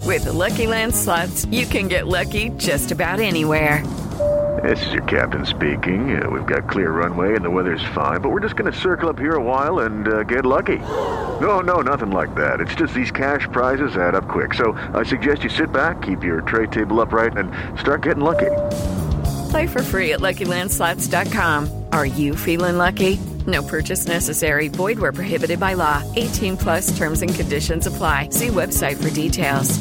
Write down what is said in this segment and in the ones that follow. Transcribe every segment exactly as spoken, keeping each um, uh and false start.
With the Lucky Land Slots, you can get lucky just about anywhere. This is your captain speaking. Uh, we've got clear runway and the weather's fine, but we're just going to circle up here a while and uh, get lucky. No, no, nothing like that. It's just these cash prizes add up quick. So I suggest you sit back, keep your tray table upright, and start getting lucky. Play for free at Lucky Land Slots dot com. Are you feeling lucky? No purchase necessary. Void where prohibited by law. eighteen plus terms and conditions apply. See website for details.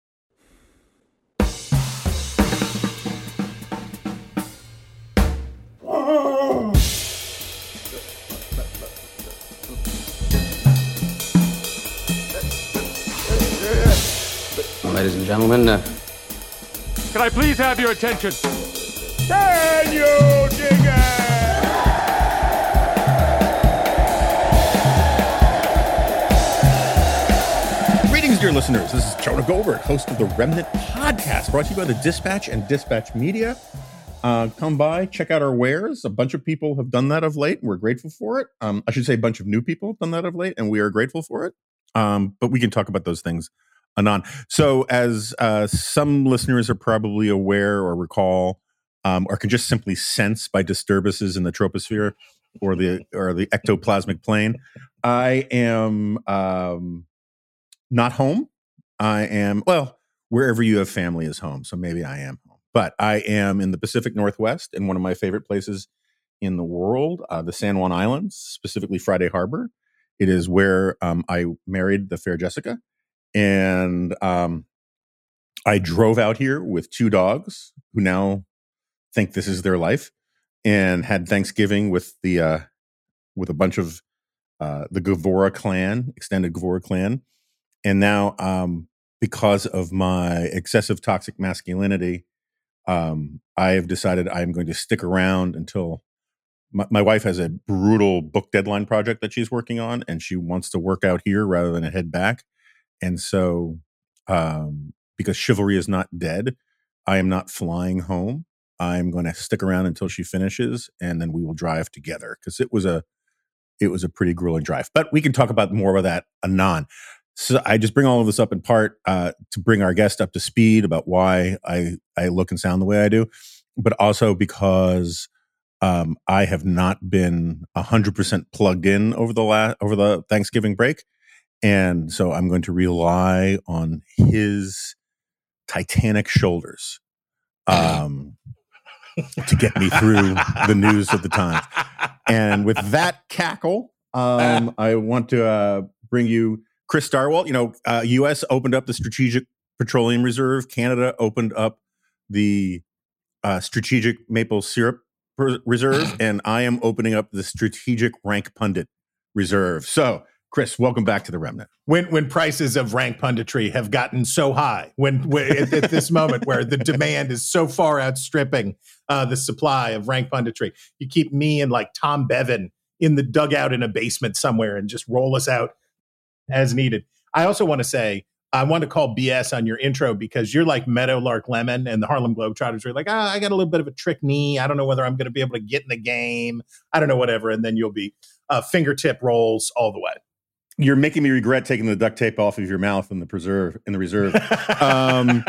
Ladies and gentlemen, uh... can I please have your attention? Can you dig it? Greetings, dear listeners. This is Jonah Goldberg, host of the Remnant Podcast, brought to you by the Dispatch and Dispatch Media. Uh, come by, check out our wares. A bunch of people have done that of late, and we're grateful for it. Um, I should say a bunch of new people have done that of late, and we are grateful for it. Um, but we can talk about those things anon. So as uh, some listeners are probably aware or recall, um, or can just simply sense by disturbances in the troposphere or the or the ectoplasmic plane, I am um, not home. I am, well, wherever you have family is home. So maybe I am home. But I am in the Pacific Northwest in one of my favorite places in the world, uh, the San Juan Islands, specifically Friday Harbor. It is where um, I married the fair Jessica. And um, I drove out here with two dogs who now think this is their life, and had Thanksgiving with the uh, with a bunch of uh, the Gavora clan, extended Gavora clan. And now, um, because of my excessive toxic masculinity, um, I have decided I'm going to stick around until my, my wife has a brutal book deadline project that she's working on, and she wants to work out here rather than head back. And so, um, because chivalry is not dead, I am not flying home. I'm going to stick around until she finishes, and then we will drive together, because it was a it was a pretty grueling drive. But we can talk about more of that anon. So I just bring all of this up in part uh, to bring our guest up to speed about why I I look and sound the way I do, but also because um, I have not been one hundred percent plugged in over the last over the Thanksgiving break. And so I'm going to rely on his titanic shoulders um, to get me through the news of the times. And with that cackle, um, I want to uh, bring you Chris Stirewalt. You know, uh, U S opened up the Strategic Petroleum Reserve. Canada opened up the uh, Strategic Maple Syrup Reserve. And I am opening up the Strategic Rank Pundit Reserve. So, Chris, welcome back to the Remnant. When when prices of rank punditry have gotten so high, when, when at, at this moment where the demand is so far outstripping uh, the supply of rank punditry, you keep me and like Tom Bevan in the dugout in a basement somewhere and just roll us out as needed. I also want to say, I want to call B S on your intro, because you're like Meadowlark Lemon and the Harlem Globetrotters. You're like, ah, I got a little bit of a trick knee. I don't know whether I'm going to be able to get in the game. I don't know, whatever. And then you'll be uh, fingertip rolls all the way. You're making me regret taking the duct tape off of your mouth in the preserve in the reserve. um,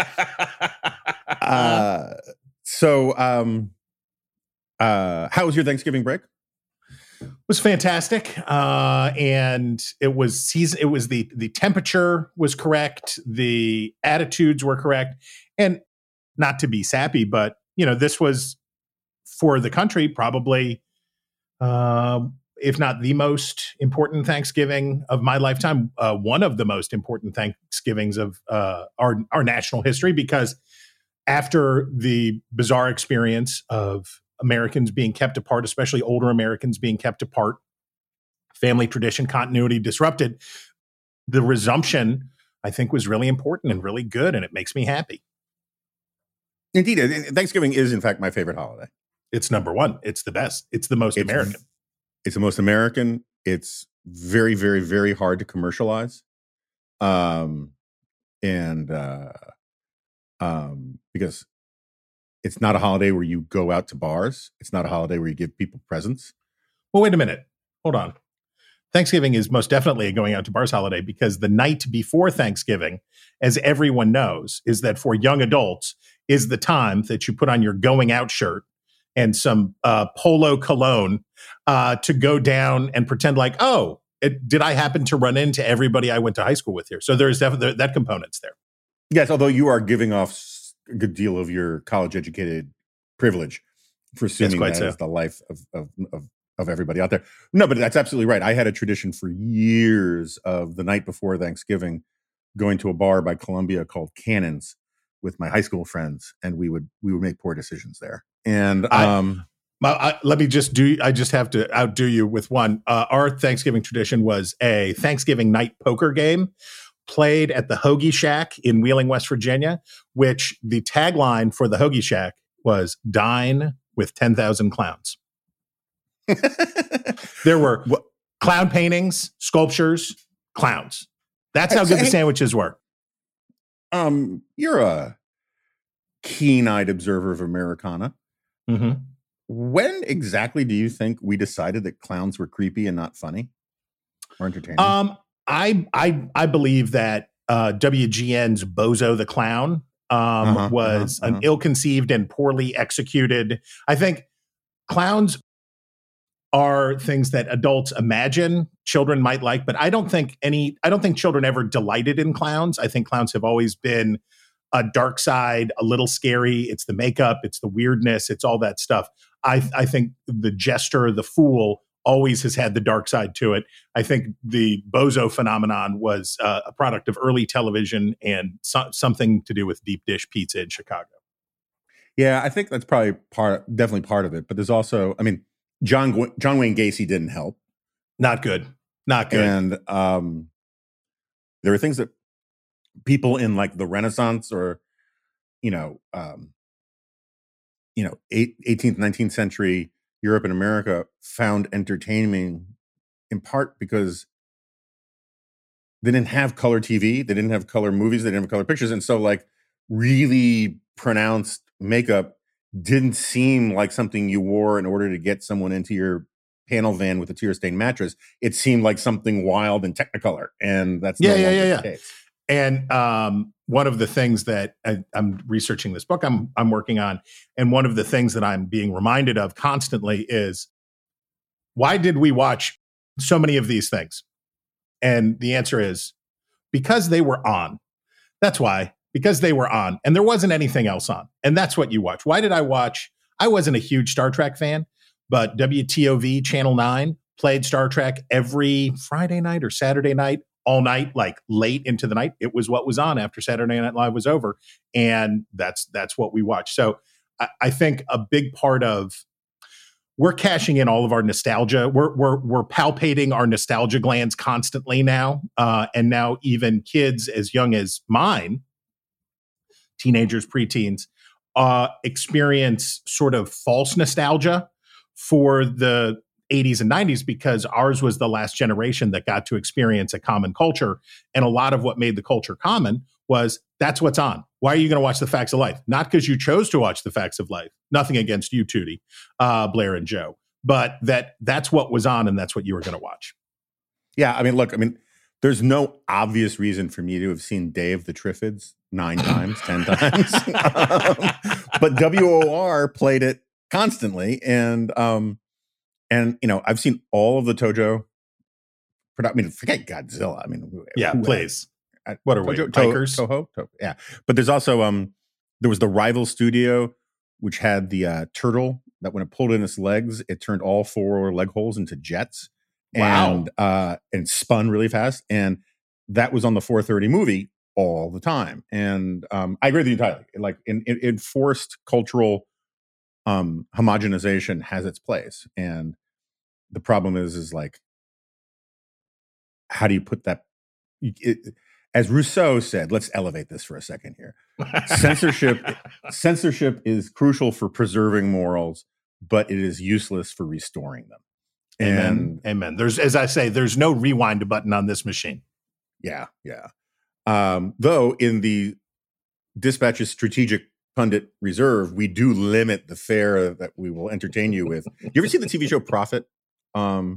uh, so, um, uh, how was your Thanksgiving break? It was fantastic, uh, and it was season. It was the the temperature was correct, the attitudes were correct, and not to be sappy, but you know, this was for the country probably. Uh, if not the most important Thanksgiving of my lifetime, uh, one of the most important Thanksgivings of uh, our, our national history, because after the bizarre experience of Americans being kept apart, especially older Americans being kept apart, family tradition continuity disrupted, the resumption, I think, was really important and really good, and it makes me happy. Indeed. Thanksgiving is, in fact, my favorite holiday. It's number one. It's the best. It's the most it's, American. It's the most American. It's very, very, very hard to commercialize. Um, and uh, um, because it's not a holiday where you go out to bars. It's not a holiday where you give people presents. Well, wait a minute. Hold on. Thanksgiving is most definitely a going out to bars holiday because the night before Thanksgiving, as everyone knows, is that for young adults is the time that you put on your going out shirt and some uh, polo cologne uh, to go down and pretend like, oh, it, did I happen to run into everybody I went to high school with here? So there's definitely that component's there. Yes, although you are giving off a good deal of your college-educated privilege for assuming that so. is the life of, of, of of everybody out there. No, but that's absolutely right. I had a tradition for years of the night before Thanksgiving going to a bar by Columbia called Cannons with my high school friends, and we would we would make poor decisions there. And um, I, I, let me just do. I just have to outdo you with one. Uh, our Thanksgiving tradition was a Thanksgiving night poker game played at the Hoagie Shack in Wheeling, West Virginia, which the tagline for the Hoagie Shack was "Dine with ten thousand clowns." There were what, clown paintings, sculptures, clowns. That's how good the sandwiches were. Um, you're a keen-eyed observer of Americana. Mm-hmm. When exactly do you think we decided that clowns were creepy and not funny or entertaining? Um, I I I believe that uh, W G N's Bozo the Clown um, uh-huh, was uh-huh, an uh-huh. ill-conceived and poorly executed. I think clowns are things that adults imagine children might like, but I don't think any, I don't think children ever delighted in clowns. I think clowns have always been a dark side, a little scary. It's the makeup, it's the weirdness, it's all that stuff. I, I think the jester, the fool, always has had the dark side to it. I think the Bozo phenomenon was uh, a product of early television and so, something to do with deep dish pizza in Chicago. Yeah, I think that's probably part, definitely part of it. But there's also, I mean, John John Wayne Gacy didn't help. Not good. Not good. And um, there are things that people in like the Renaissance or, you know, um, you know, eighteenth, nineteenth century Europe and America found entertaining in part because they didn't have color T V, they didn't have color movies, they didn't have color pictures, and so like really pronounced makeup didn't seem like something you wore in order to get someone into your panel van with a tear-stained mattress. It seemed like something wild and Technicolor, and that's yeah, no yeah, longer yeah, the yeah. case. And um, one of the things that I, I'm researching this book I'm I'm working on, and one of the things that I'm being reminded of constantly is, why did we watch so many of these things? And the answer is because they were on. That's why. Because they were on and there wasn't anything else on. And that's what you watch. Why did I watch? I wasn't a huge Star Trek fan, but W T O V Channel nine played Star Trek every Friday night or Saturday night, all night, like late into the night. It was what was on after Saturday Night Live was over. And that's that's what we watched. So I, I think a big part of we're cashing in all of our nostalgia. We're we're we're palpating our nostalgia glands constantly now. Uh, and now even kids as young as mine, teenagers, preteens, uh, experience sort of false nostalgia for the eighties and nineties because ours was the last generation that got to experience a common culture. And a lot of what made the culture common was that's what's on. Why are you going to watch The Facts of Life? Not because you chose to watch The Facts of Life. Nothing against you, Tootie, uh, Blair and Joe, but that that's what was on and that's what you were going to watch. Yeah, I mean, look, I mean, there's no obvious reason for me to have seen Dave the Triffids nine times, ten times. um, but W O R played it constantly. And, um, and you know, I've seen all of the Tojo. I mean, forget Godzilla. I mean, yeah, who, please. Uh, what are we, Tojo, Tikers? To, Toho? To, yeah. But there's also, um, there was the Rival Studio, which had the uh, turtle that when it pulled in its legs, it turned all four leg holes into jets. Wow. And, uh, and spun really fast. And that was on the four thirty movie all the time. And um, I agree with you entirely. Like in, in, enforced cultural um, homogenization has its place. And the problem is, is like, how do you put that? It, as Rousseau said, let's elevate this for a second here. Censorship, censorship is crucial for preserving morals, but it is useless for restoring them. Amen. And, Amen. There's, as I say, there's no rewind button on this machine. Yeah, yeah. Um, though in the Dispatch's strategic pundit reserve, we do limit the fare that we will entertain you with. You ever see the T V show Prophet? Um,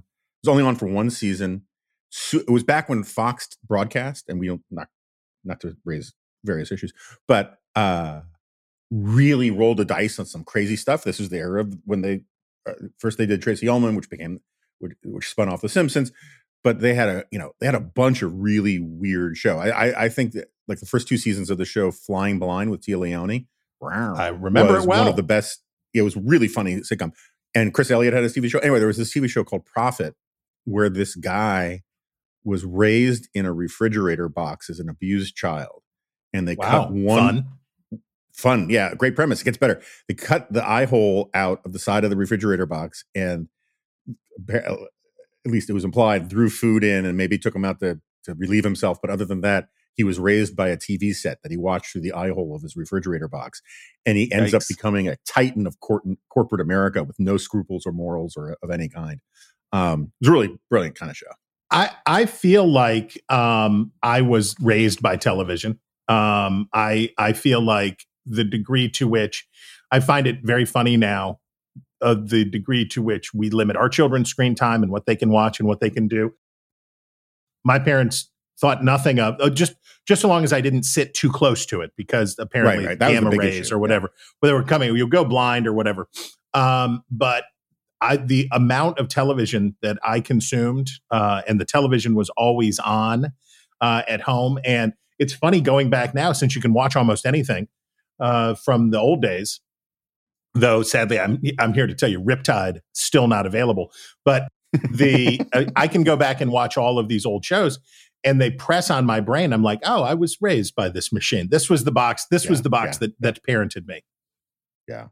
was only on for one season. So, it was back when Fox broadcast, and we don't not not to raise various issues, but uh, really rolled the dice on some crazy stuff. This was the era of when they uh, first they did Tracy Ullman, which became which, which spun off The Simpsons. But they had a you know they had a bunch of really weird show. I I, I think that like the first two seasons of the show, Flying Blind with Tia Leone, wow, I remember was it well. One of the best. It was really funny sitcom. And Chris Elliott had a T V show. Anyway, there was this T V show called Prophet, where this guy was raised in a refrigerator box as an abused child, and they wow. cut one fun. Fun, yeah, great premise. It gets better. They cut the eye hole out of the side of the refrigerator box, and at least it was implied, threw food in and maybe took him out to, to relieve himself. But other than that, he was raised by a T V set that he watched through the eye hole of his refrigerator box. And he ends Yikes. up becoming a titan of cort- corporate America with no scruples or morals or of any kind. Um, it was a really brilliant kind of show. I, I feel like um, I was raised by television. Um, I I feel like the degree to which I find it very funny now, uh, the degree to which we limit our children's screen time and what they can watch and what they can do. My parents thought nothing of uh, just just so long as I didn't sit too close to it, because apparently right, right. gamma rays issue. or whatever, yeah. where they were coming, you'll go blind or whatever. Um, but I, the amount of television that I consumed, uh, and the television was always on uh, at home. And it's funny going back now, since you can watch almost anything uh, from the old days. Though sadly, I'm I'm here to tell you, Riptide still not available. But the I, I can go back and watch all of these old shows, and they press on my brain. I'm like, oh, I was raised by this machine. This was the box. This yeah, was the box yeah. that that parented me. Yeah.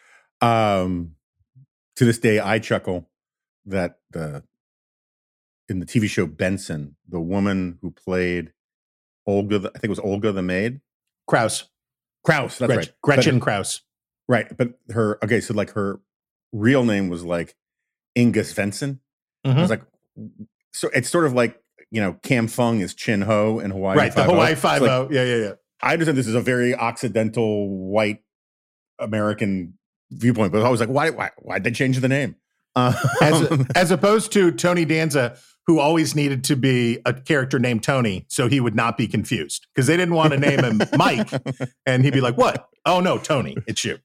Um. To this day, I chuckle that the in the T V show Benson, the woman who played Olga, the, I think it was Olga the maid, Krause. Krause. That's Gretchen, right. Gretchen but, Krause. Right, but her okay. So like her real name was like Inga Svensson. Mm-hmm. I was like, so it's sort of like, you know, Cam Fung is Chin Ho in Hawaii. Right, the Hawaii Five O. Like, yeah, yeah, yeah. I understand this is a very Occidental white American viewpoint, but I was like, why, why, why'd they change the name? Uh, as, as opposed to Tony Danza, who always needed to be a character named Tony, so he would not be confused, because they didn't want to name him Mike, and he'd be like, "What? Oh no, Tony, it's you."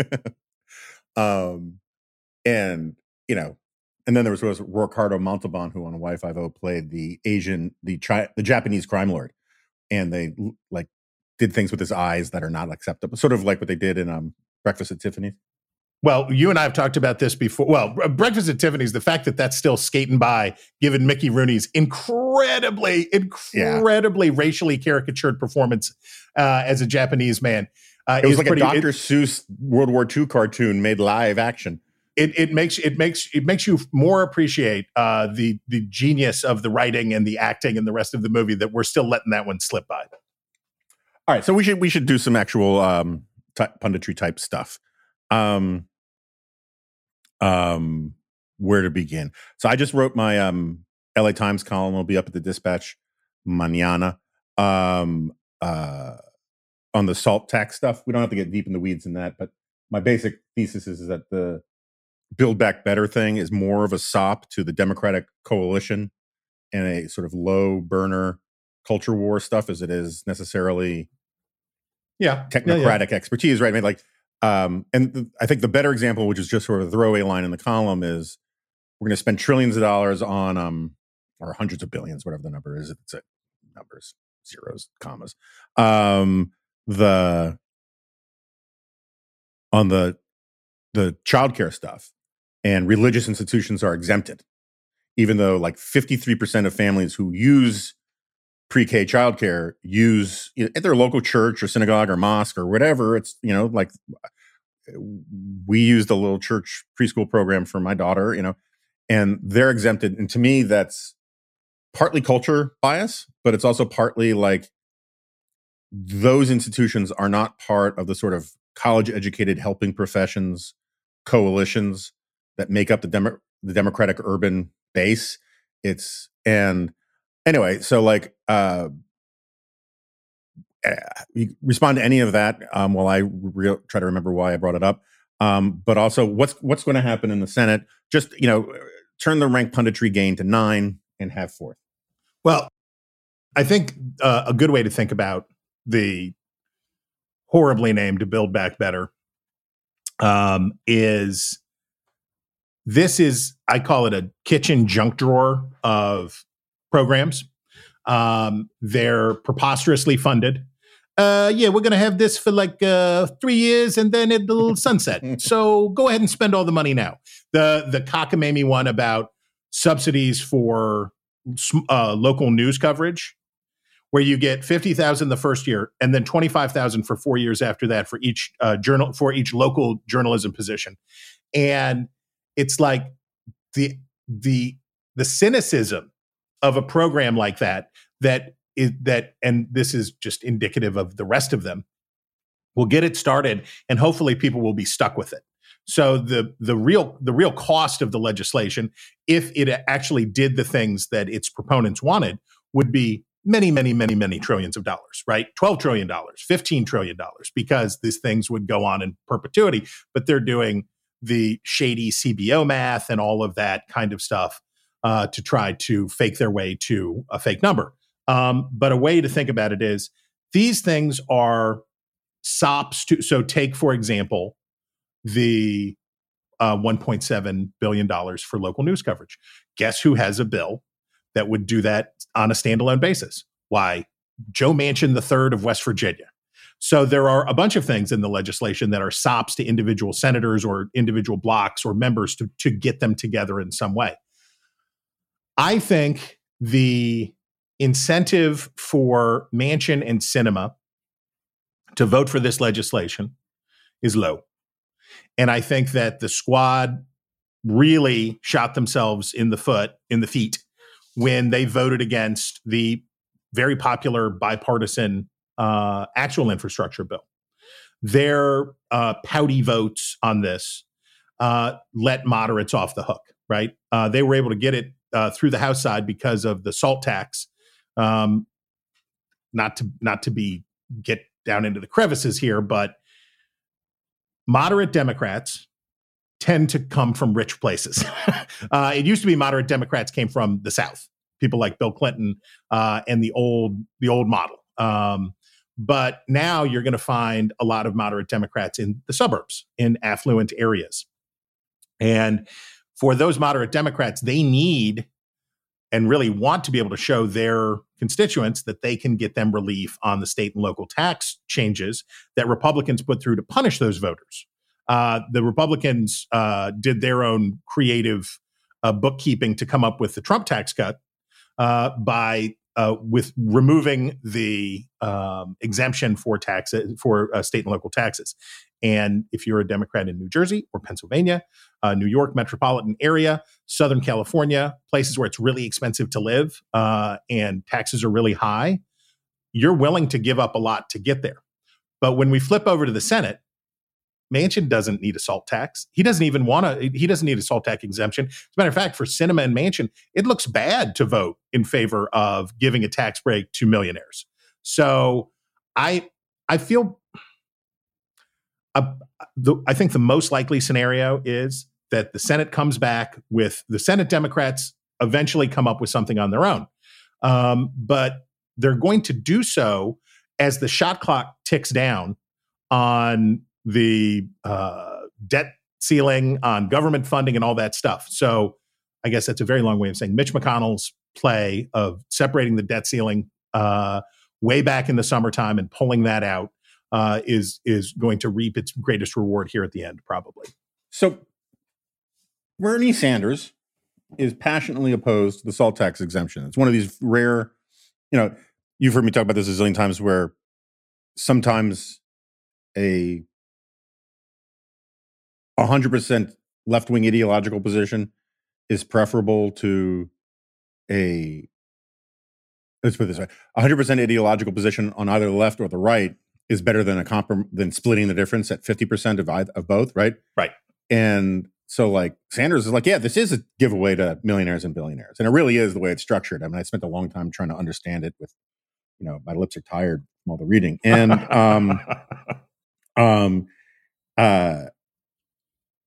um, and you know, and then there was, was Ricardo Montalban, who on Hawaii Five-O played the Asian, the tri- the Japanese crime lord, and they like did things with his eyes that are not acceptable, sort of like what they did in um, Breakfast at Tiffany's. Well, you and I have talked about this before. Well, Breakfast at Tiffany's, the fact that that's still skating by, given Mickey Rooney's incredibly, incredibly yeah. racially caricatured performance uh, as a Japanese man. Uh, it was like pretty, a Doctor it, Seuss World War Two cartoon made live action. It, it makes it makes it makes you more appreciate uh, the the genius of the writing and the acting and the rest of the movie, that we're still letting that one slip by. All right, so we should we should do some actual um, t- punditry type stuff. Um, um, where to begin? So I just wrote my um, L A Times column. It'll be up at the Dispatch mañana um, uh, on the salt tax stuff. We don't have to get deep in the weeds in that, but my basic thesis is, is that the Build Back Better thing is more of a sop to the Democratic coalition and a sort of low burner culture war stuff as it is necessarily yeah, technocratic yeah, yeah. expertise, right? I mean, like, um, and th- I think the better example, which is just sort of a throwaway line in the column, is we're going to spend trillions of dollars on, um, or hundreds of billions, whatever the number is. It's a numbers, zeros, commas. Um, the on the the childcare stuff, and religious institutions are exempted, even though like fifty-three percent of families who use pre-K childcare use, you know, at their local church or synagogue or mosque or whatever. It's, you know, like we used a little church preschool program for my daughter, you know, and they're exempted. And to me, that's partly culture bias, but it's also partly like those institutions are not part of the sort of college educated helping professions coalitions that make up the Demo- the Democratic urban base. It's, and anyway, so like, uh, you respond to any of that um, while I re- try to remember why I brought it up. Um, but also, what's what's going to happen in the Senate? Just, you know, turn the rank punditry gain to nine and have fourth? Well, I think uh, a good way to think about the horribly named Build Back Better um, is this is, I call it a kitchen junk drawer of programs. Um, they're preposterously funded. Uh, yeah, we're going to have this for like uh, three years and then it'll sunset. So go ahead and spend all the money now. The the cockamamie one about subsidies for uh, local news coverage, where you get fifty thousand dollars the first year and then twenty-five thousand dollars for four years after that for each uh, journal for each local journalism position. And it's like the the the cynicism of a program like that that is that, and this is just indicative of the rest of them, will get it started and hopefully people will be stuck with it. So the the real the real cost of the legislation, if it actually did the things that its proponents wanted, would be many, many, many, many trillions of dollars, right? twelve trillion dollars, fifteen trillion dollars, because these things would go on in perpetuity. But they're doing the shady C B O math and all of that kind of stuff uh, to try to fake their way to a fake number. Um, but a way to think about it is these things are sops to, so take, for example, the uh, one point seven billion dollars for local news coverage. Guess who has a bill that would do that on a standalone basis? Why, Joe Manchin the third of West Virginia. So there are a bunch of things in the legislation that are sops to individual senators or individual blocks or members to, to get them together in some way. I think the incentive for Manchin and Sinema to vote for this legislation is low. And I think that the squad really shot themselves in the foot, in the feet, when they voted against the very popular bipartisan uh, actual infrastructure bill. Their uh, pouty votes on this uh, let moderates off the hook, right? Uh, they were able to get it uh, through the House side because of the SALT tax. Um, not to not to be get down into the crevices here, but moderate Democrats tend to come from rich places. uh, it used to be moderate Democrats came from the South, people like Bill Clinton uh, and the old the old model. Um, but now you're going to find a lot of moderate Democrats in the suburbs, in affluent areas. And for those moderate Democrats, they need and really want to be able to show their constituents that they can get them relief on the state and local tax changes that Republicans put through to punish those voters. Uh, the Republicans uh, did their own creative uh, bookkeeping to come up with the Trump tax cut uh, by uh, with removing the um, exemption for taxes for uh, state and local taxes. And if you're a Democrat in New Jersey or Pennsylvania, uh, New York metropolitan area, Southern California, places where it's really expensive to live uh, and taxes are really high, you're willing to give up a lot to get there. But when we flip over to the Senate, Manchin doesn't need a SALT tax. He doesn't even want to, he doesn't need a SALT tax exemption. As a matter of fact, for Sinema and Manchin, it looks bad to vote in favor of giving a tax break to millionaires. So I I feel, uh, the, I think the most likely scenario is that the Senate comes back with, the Senate Democrats eventually come up with something on their own. Um, but they're going to do so as the shot clock ticks down on the uh, debt ceiling, on government funding and all that stuff. So I guess that's a very long way of saying Mitch McConnell's play of separating the debt ceiling uh, way back in the summertime and pulling that out uh, is is going to reap its greatest reward here at the end, probably. So Bernie Sanders is passionately opposed to the SALT tax exemption. It's one of these rare, you know, you've heard me talk about this a zillion times, where sometimes a one hundred percent left-wing ideological position is preferable to a, let's put it this way, one hundred percent ideological position on either the left or the right is better than a comprom- than splitting the difference at fifty percent of, either, of both, right? Right. And so, like, Sanders is like, yeah, this is a giveaway to millionaires and billionaires. And it really is the way it's structured. I mean, I spent a long time trying to understand it with, you know, my lips are tired from all the reading. And, um, um, uh,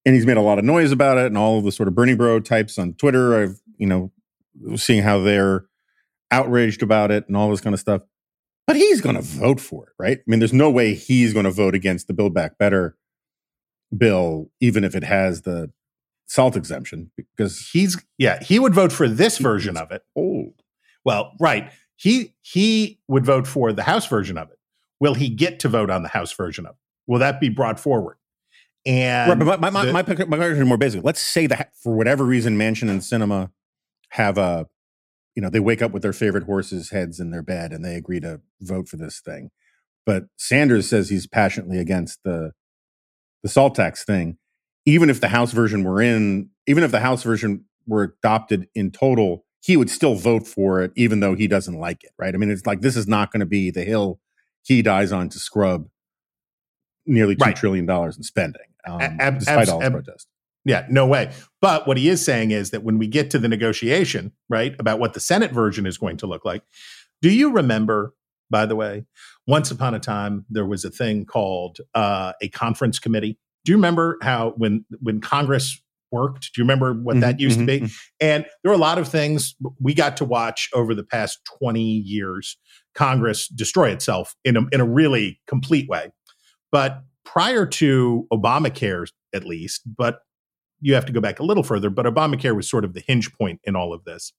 and he's made a lot of noise about it, and all of the sort of Bernie bro types on Twitter, I've, you know, seeing how they're outraged about it and all this kind of stuff. But he's going to vote for it, right? I mean, there's no way he's going to vote against the Build Back Better bill, even if it has the SALT exemption, because he's, yeah, he would vote for this version of it. Old. Well, right. He, he would vote for the House version of it. Will he get to vote on the House version of it? Will that be brought forward? And right, but my, my, the, my, my question is more basic. Let's say that for whatever reason, Manchin and Sinema have a, you know, they wake up with their favorite horses' heads in their bed and they agree to vote for this thing. But Sanders says he's passionately against the the SALT tax thing. Even if the House version were in, even if the House version were adopted in total, he would still vote for it, even though he doesn't like it, right? I mean, it's like, this is not going to be the hill he dies on to scrub nearly two right. trillion dollars in spending, um, ab- despite ab- all his ab- protests. Yeah, no way. But what he is saying is that when we get to the negotiation, right, about what the Senate version is going to look like, do you remember, by the way, once upon a time, there was a thing called uh, a conference committee. Do you remember how when when Congress worked? Do you remember what mm-hmm, that used mm-hmm, to be? Mm-hmm. And there were a lot of things we got to watch over the past twenty years, Congress destroy itself in a, in a really complete way. But prior to Obamacare, at least, but you have to go back a little further, but Obamacare was sort of the hinge point in all of this.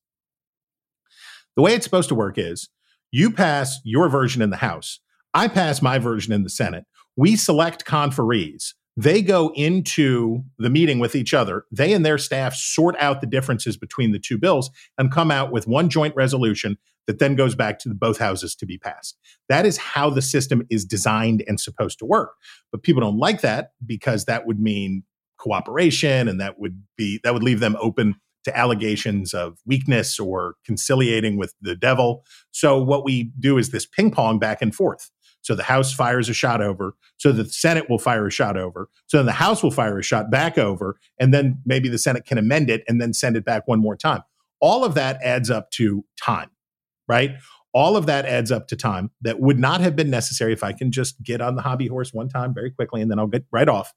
The way it's supposed to work is you pass your version in the House. I pass my version in the Senate. We select conferees. They go into the meeting with each other. They and their staff sort out the differences between the two bills and come out with one joint resolution that then goes back to the both houses to be passed. That is how the system is designed and supposed to work. But people don't like that because that would mean cooperation, and that would be that would leave them open to allegations of weakness or conciliating with the devil. So what we do is this ping pong back and forth. So the House fires a shot over, so the Senate will fire a shot over, so then the House will fire a shot back over, and then maybe the Senate can amend it and then send it back one more time. All of that adds up to time, right? All of that adds up to time that would not have been necessary if I can just get on the hobby horse one time very quickly and then I'll get right off.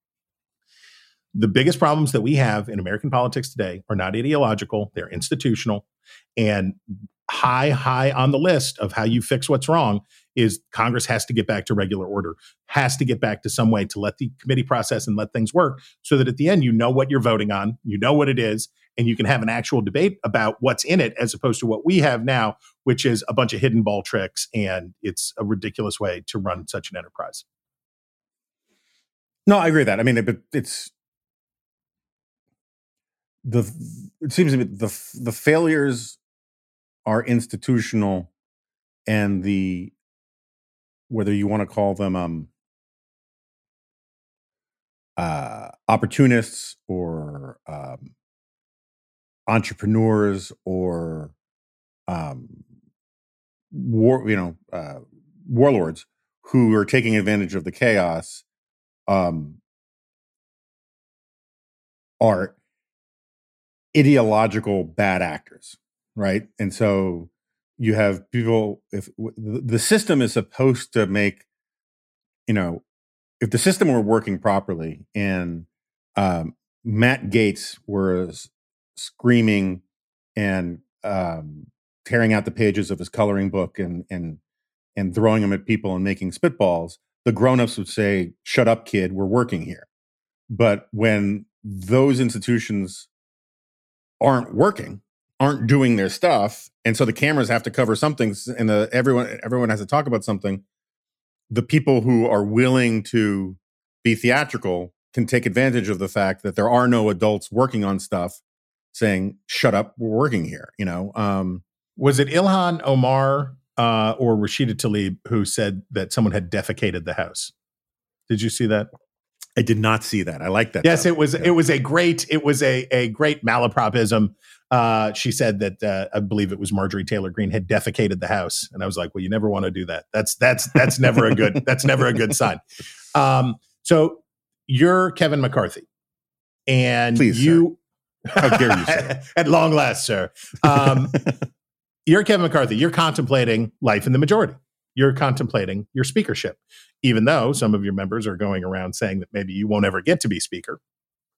The biggest problems that we have in American politics today are not ideological, they're institutional. And high, high on the list of how you fix what's wrong is Congress has to get back to regular order, has to get back to some way to let the committee process and let things work so that at the end, you know what you're voting on, you know what it is, and you can have an actual debate about what's in it as opposed to what we have now, which is a bunch of hidden ball tricks. And it's a ridiculous way to run such an enterprise. No, I agree with that. I mean, it, it's, The it seems to me the the failures are institutional, and the whether you want to call them um, uh, opportunists or um, entrepreneurs or um, war you know uh, warlords who are taking advantage of the chaos um, are ideological bad actors, right? And so you have people, if the system is supposed to make, you know, if the system were working properly and um, Matt Gaetz was screaming and um, tearing out the pages of his coloring book and and and throwing them at people and making spitballs, the grown-ups would say, "Shut up, kid, we're working here." But when those institutions aren't working, aren't doing their stuff, and so the cameras have to cover something, and the, everyone everyone has to talk about something, the people who are willing to be theatrical can take advantage of the fact that there are no adults working on stuff saying, "Shut up, we're working here." You know, um, was it Ilhan Omar uh, or Rashida Tlaib who said that someone had defecated the House? Did you see that? I did not see that. I like that. Yes, though. it was. Yeah. It was a great. It was a a great malapropism. Uh, she said that uh, I believe it was Marjorie Taylor Greene had defecated the House, and I was like, "Well, you never want to do that. That's that's that's never a good. That's never a good sign." Um, so you're Kevin McCarthy, and Please, you. Sir. How dare you, sir? At long last, sir. Um, you're Kevin McCarthy. You're contemplating life in the majority. You're contemplating your speakership, even though some of your members are going around saying that maybe you won't ever get to be speaker.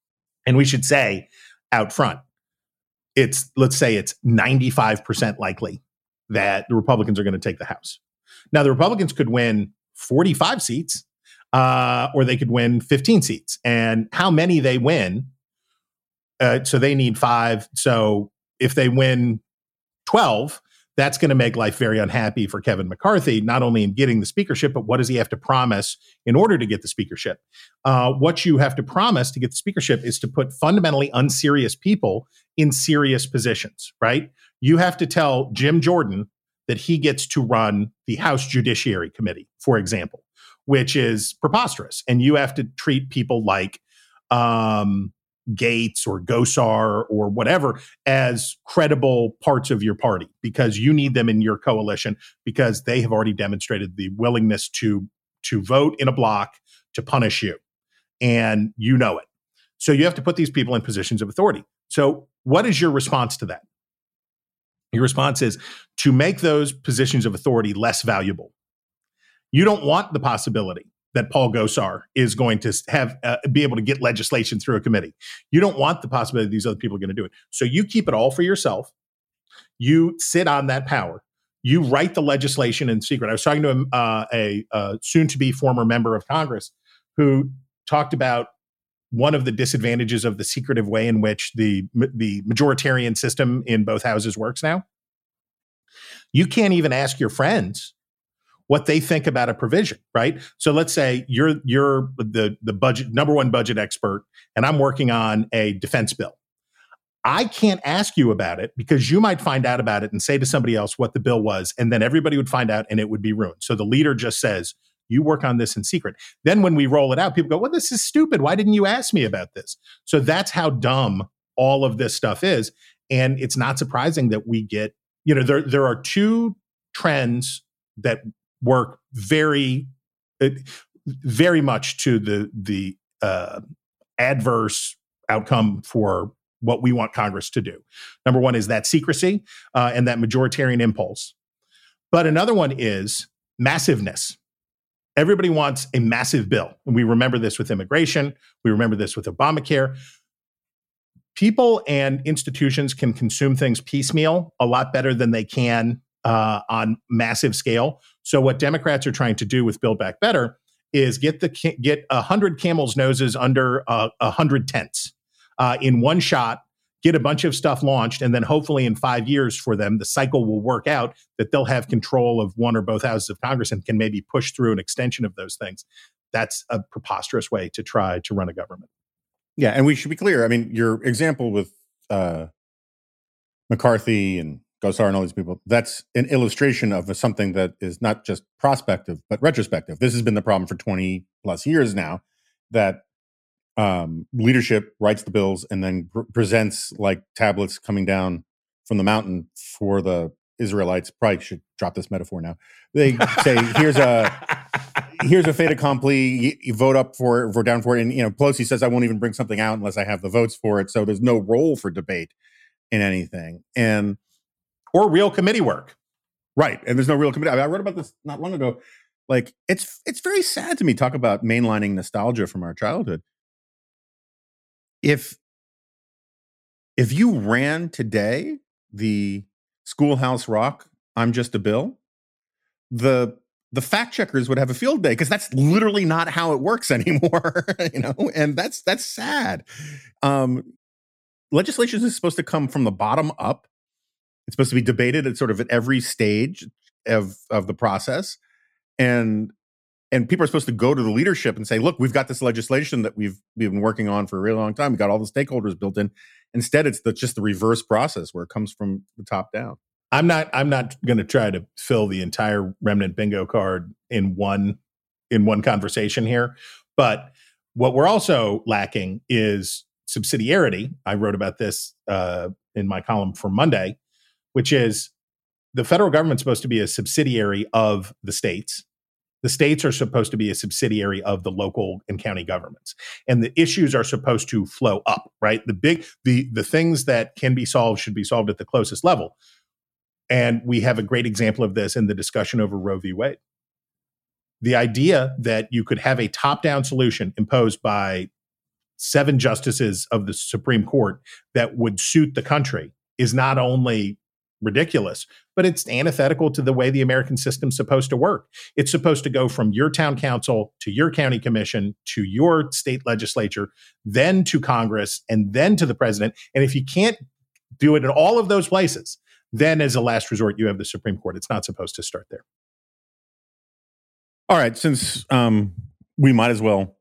And we should say out front, it's, let's say it's ninety-five percent likely that the Republicans are going to take the House. Now, the Republicans could win forty-five seats, uh, or they could win fifteen seats. And how many they win, uh, so they need five. So if they win twelve, that's going to make life very unhappy for Kevin McCarthy, not only in getting the speakership, but what does he have to promise in order to get the speakership? Uh, what you have to promise to get the speakership is to put fundamentally unserious people in serious positions, right? You have to tell Jim Jordan that he gets to run the House Judiciary Committee, for example, which is preposterous. And you have to treat people like um, Gates or Gosar or whatever as credible parts of your party, because you need them in your coalition, because they have already demonstrated the willingness to, to vote in a block to punish you. And you know it. So you have to put these people in positions of authority. So what is your response to that? Your response is to make those positions of authority less valuable. You don't want the possibility that Paul Gosar is going to have uh, be able to get legislation through a committee. You don't want the possibility that these other people are going to do it. So you keep it all for yourself. You sit on that power. You write the legislation in secret. I was talking to a, uh, a, a soon-to-be former member of Congress who talked about one of the disadvantages of the secretive way in which the, the majoritarian system in both houses works now. You can't even ask your friends what they think about a provision, right? So let's say you're you're the, the budget number one budget expert, and I'm working on a defense bill. I can't ask you about it because you might find out about it and say to somebody else what the bill was, and then everybody would find out and it would be ruined. So the leader just says, you work on this in secret. Then when we roll it out, people go, well, this is stupid. Why didn't you ask me about this? So that's how dumb all of this stuff is. And it's not surprising that we get, you know, there, there are two trends that work very, very much to the, the uh, adverse outcome for what we want Congress to do. Number one is that secrecy uh, and that majoritarian impulse. But another one is massiveness. Everybody wants a massive bill. And we remember this with immigration. We remember this with Obamacare. People and institutions can consume things piecemeal a lot better than they can uh, on massive scale. So what Democrats are trying to do with Build Back Better is get the get a hundred camels' noses under a uh, hundred tents uh, in one shot. Get a bunch of stuff launched, and then hopefully in five years for them, the cycle will work out that they'll have control of one or both houses of Congress and can maybe push through an extension of those things. That's a preposterous way to try to run a government. Yeah, and we should be clear. I mean, your example with uh, McCarthy and Gosar and all these people, that's an illustration of something that is not just prospective, but retrospective. This has been the problem for twenty plus years now, that um, leadership writes the bills and then pr- presents like tablets coming down from the mountain for the Israelites. Probably should drop this metaphor now. They say, here's a here's a fait accompli. You, you vote up for it, vote down for it. And, you know, Pelosi says, I won't even bring something out unless I have the votes for it. So there's no role for debate in anything. And or real committee work. Right. And there's no real committee. I, mean, I wrote about this not long ago. Like, it's it's very sad to me talk about mainlining nostalgia from our childhood. If if you ran today the Schoolhouse Rock, I'm Just a Bill, the the fact checkers would have a field day, because that's literally not how it works anymore. You know, and that's that's sad. Um, legislation is supposed to come from the bottom up. It's supposed to be debated at sort of at every stage of of the process, and and people are supposed to go to the leadership and say, "Look, we've got this legislation that we've we've been working on for a really long time. We've got all the stakeholders built in." Instead, it's the, just the reverse process where it comes from the top down. I'm not. I'm not going to try to fill the entire remnant bingo card in one in one conversation here, but what we're also lacking is subsidiarity. I wrote about this uh, in my column for Monday, which is the federal government's supposed to be a subsidiary of the states. The states are supposed to be a subsidiary of the local and county governments. And the issues are supposed to flow up, right? The big, the, the things that can be solved should be solved at the closest level. And we have a great example of this in the discussion over Roe v. Wade. The idea that you could have a top-down solution imposed by seven justices of the Supreme Court that would suit the country is not only ridiculous, but it's antithetical to the way the American system's supposed to work. It's supposed to go from your town council to your county commission to your state legislature, then to Congress, and then to the president. And if you can't do it in all of those places, then as a last resort, you have the Supreme Court. It's not supposed to start there. All right, since um, we might as well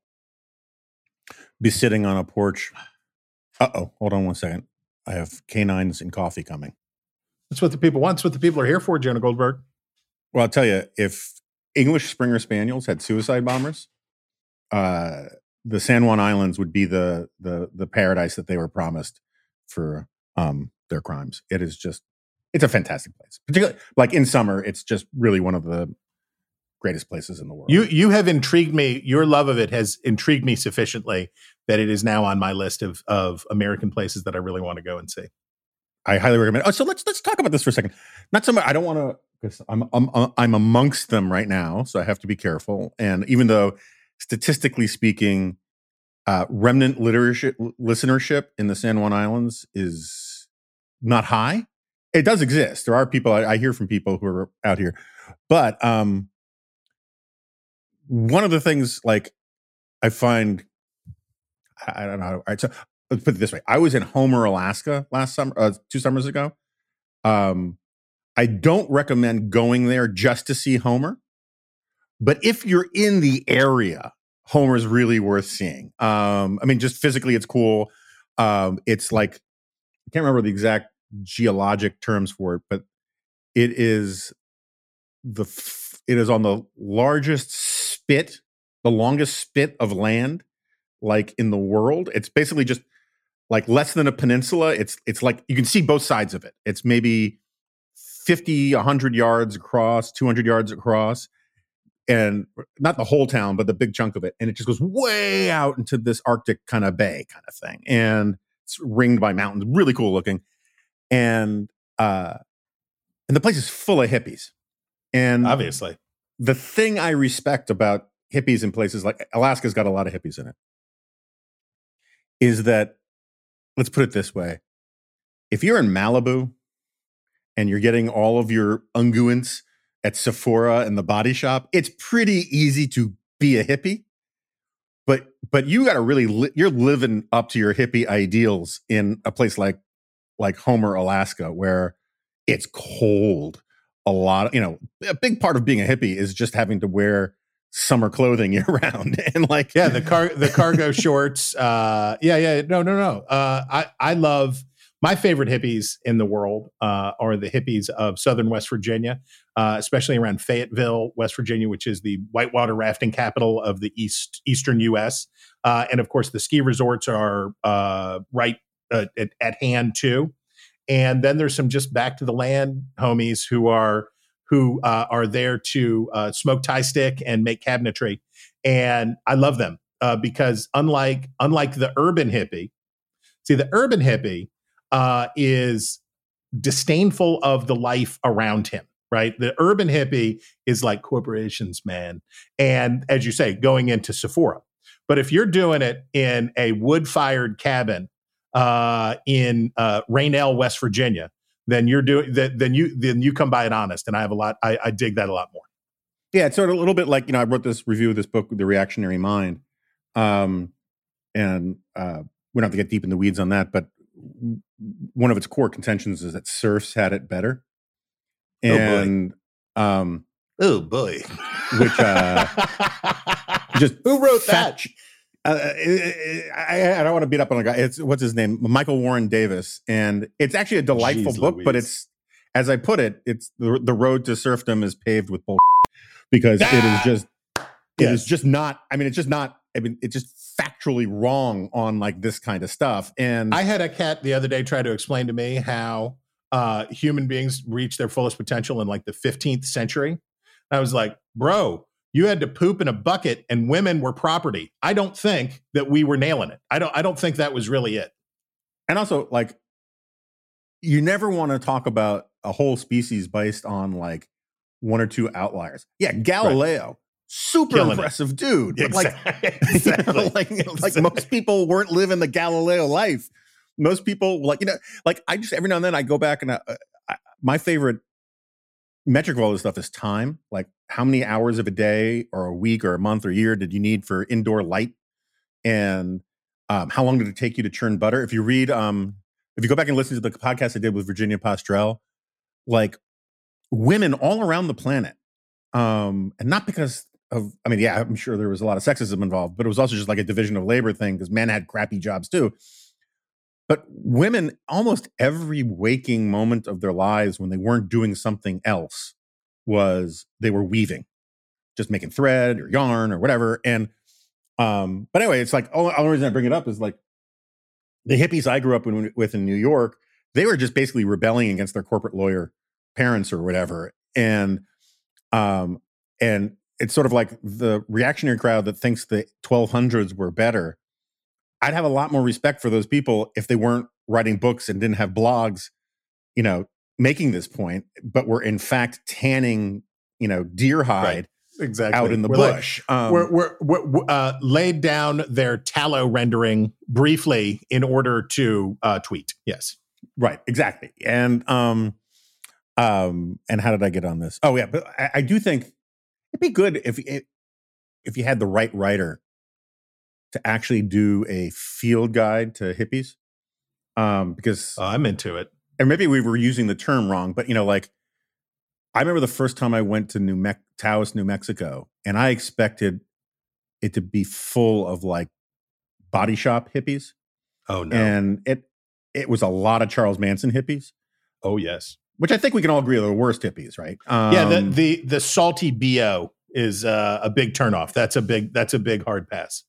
be sitting on a porch. Uh-oh, hold on one second. I have canines and coffee coming. That's what the people want. That's what the people are here for, Jonah Goldberg. Well, I'll tell you, if English Springer Spaniels had suicide bombers, uh, the San Juan Islands would be the the the paradise that they were promised for um, their crimes. It is just, it's a fantastic place. Particularly, like in summer, it's just really one of the greatest places in the world. You you have intrigued me. Your love of it has intrigued me sufficiently that it is now on my list of of American places that I really want to go and see. I highly recommend. Oh, so let's let's talk about this for a second. Not so much. I don't want to, because I'm I'm I'm amongst them right now, so I have to be careful. And even though statistically speaking, uh, remnant literature listenership in the San Juan Islands is not high, it does exist. There are people I, I hear from people who are out here, but um, one of the things like I find, I don't know. All right, so. Let's put it this way. I was in Homer, Alaska last summer, uh, two summers ago. Um, I don't recommend going there just to see Homer. But if you're in the area, Homer's really worth seeing. Um, I mean, just physically, it's cool. Um, it's like, I can't remember the exact geologic terms for it, but it is the it is on the largest spit, the longest spit of land, like in the world. It's basically just like less than a peninsula. It's it's like you can see both sides of it. It's maybe fifty, one hundred yards across, two hundred yards across, and not the whole town, but the big chunk of it. And it just goes way out into this Arctic kind of bay kind of thing. And it's ringed by mountains, really cool looking. And uh, and the place is full of hippies. And obviously, the thing I respect about hippies in places like Alaska's got a lot of hippies in it, is that, let's put it this way. If you're in Malibu and you're getting all of your unguents at Sephora and the Body Shop, it's pretty easy to be a hippie. But but you got to really, li- you're living up to your hippie ideals in a place like like Homer, Alaska, where it's cold. A lot of, you know, a big part of being a hippie is just having to wear summer clothing year round. And like, yeah, the car, the cargo shorts. Uh, yeah, yeah. No, no, no. Uh, I, I love, my favorite hippies in the world uh, are the hippies of Southern West Virginia, uh, especially around Fayetteville, West Virginia, which is the whitewater rafting capital of the East Eastern U S. Uh, and of course, the ski resorts are uh, right uh, at, at hand too. And then there's some just back to the land homies who are who uh, are there to uh, smoke tie stick and make cabinetry, and I love them uh, because unlike unlike the urban hippie, see the urban hippie uh, is disdainful of the life around him. Right, the urban hippie is like corporations, man, and as you say, going into Sephora. But if you're doing it in a wood-fired cabin uh, in uh, Raynell, West Virginia, then you're doing that. Then you then you come by it honest, and I have a lot. I, I dig that a lot more. Yeah, it's sort of a little bit like, you know, I wrote this review of this book, The Reactionary Mind, um, and uh, we don't have to get deep in the weeds on that. But one of its core contentions is that serfs had it better, and oh boy, um, oh boy. which uh, just who wrote fat, that? Uh, I, I don't want to beat up on a guy. It's what's his name, Michael Warren Davis, and it's actually a delightful Jeez book. Louise. But it's, as I put it, it's the the road to serfdom is paved with bull, because ah! it is just it yes. is just not. I mean, it's just not. I mean, it's just factually wrong on like this kind of stuff. And I had a cat the other day try to explain to me how uh, human beings reach their fullest potential in like the fifteenth century. I was like, bro, you had to poop in a bucket and women were property. I don't think that we were nailing it. I don't I don't think that was really it. And also, like, you never want to talk about a whole species based on like one or two outliers. Yeah, Galileo, right. super Killing impressive it. dude. But exactly. like, exactly. You know, like, like exactly. most people weren't living the Galileo life. Most people, like, you know, like I just, every now and then I go back and I, I, my favorite metric of all this stuff is time. Like, how many hours of a day or a week or a month or a year did you need for indoor light? And um, how long did it take you to churn butter? If you read, um, if you go back and listen to the podcast I did with Virginia Postrel, like women all around the planet, um, and not because of, I mean, yeah, I'm sure there was a lot of sexism involved, but it was also just like a division of labor thing because men had crappy jobs too. But women, almost every waking moment of their lives when they weren't doing something else was they were weaving, just making thread or yarn or whatever. And, um, but anyway, it's like, oh, the only reason I bring it up is like the hippies I grew up in, with in New York, they were just basically rebelling against their corporate lawyer parents or whatever. And, um, and it's sort of like the reactionary crowd that thinks the twelve hundreds were better. I'd have a lot more respect for those people if they weren't writing books and didn't have blogs, you know, making this point, but were in fact tanning, you know, deer hide right. exactly. out in the we're bush. Like, um, we're, we're, we're uh, laid down their tallow rendering briefly in order to uh, tweet. Yes. Right. Exactly. And, um, um, and how did I get on this? Oh yeah. But I, I do think it'd be good if, if you had the right writer to actually do a field guide to hippies. Um, because oh, I'm into it. And maybe we were using the term wrong, but you know, like I remember the first time I went to New Me- Taos, New Mexico, and I expected it to be full of like body shop hippies. Oh no. And it it was a lot of Charles Manson hippies. Oh yes. Which I think we can all agree are the worst hippies, right? Um, yeah, the the the salty B O is uh, a big turnoff. That's a big that's a big hard pass.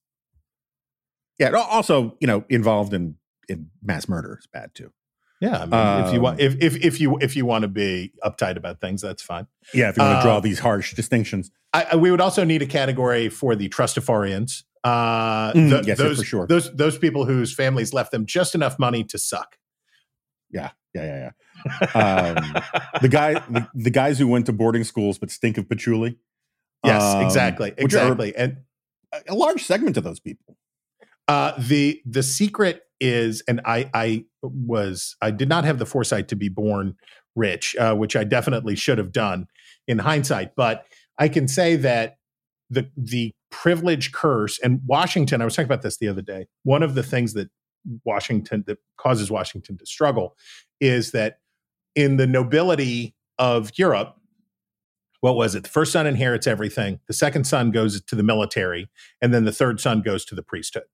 Yeah, also, you know, involved in, in mass murder is bad too. Yeah, I mean, um, if you want, if if if you if you want to be uptight about things, that's fine. Yeah, if you want to draw uh, these harsh distinctions, I, I, we would also need a category for the Trustafarians. Uh, mm, the, yes, those for sure. Those those people whose families left them just enough money to suck. Yeah, yeah, yeah, yeah. um, the guy, the, the guys who went to boarding schools but stink of patchouli. Yes, um, exactly, exactly, and a large segment of those people. Uh, the the secret is, and I I was I did not have the foresight to be born rich, uh, which I definitely should have done in hindsight. But I can say that the the privilege curse, and Washington. I was talking about this the other day. One of the things that Washington that causes Washington to struggle is that in the nobility of Europe, what was it? The first son inherits everything. The second son goes to the military, and then the third son goes to the priesthood.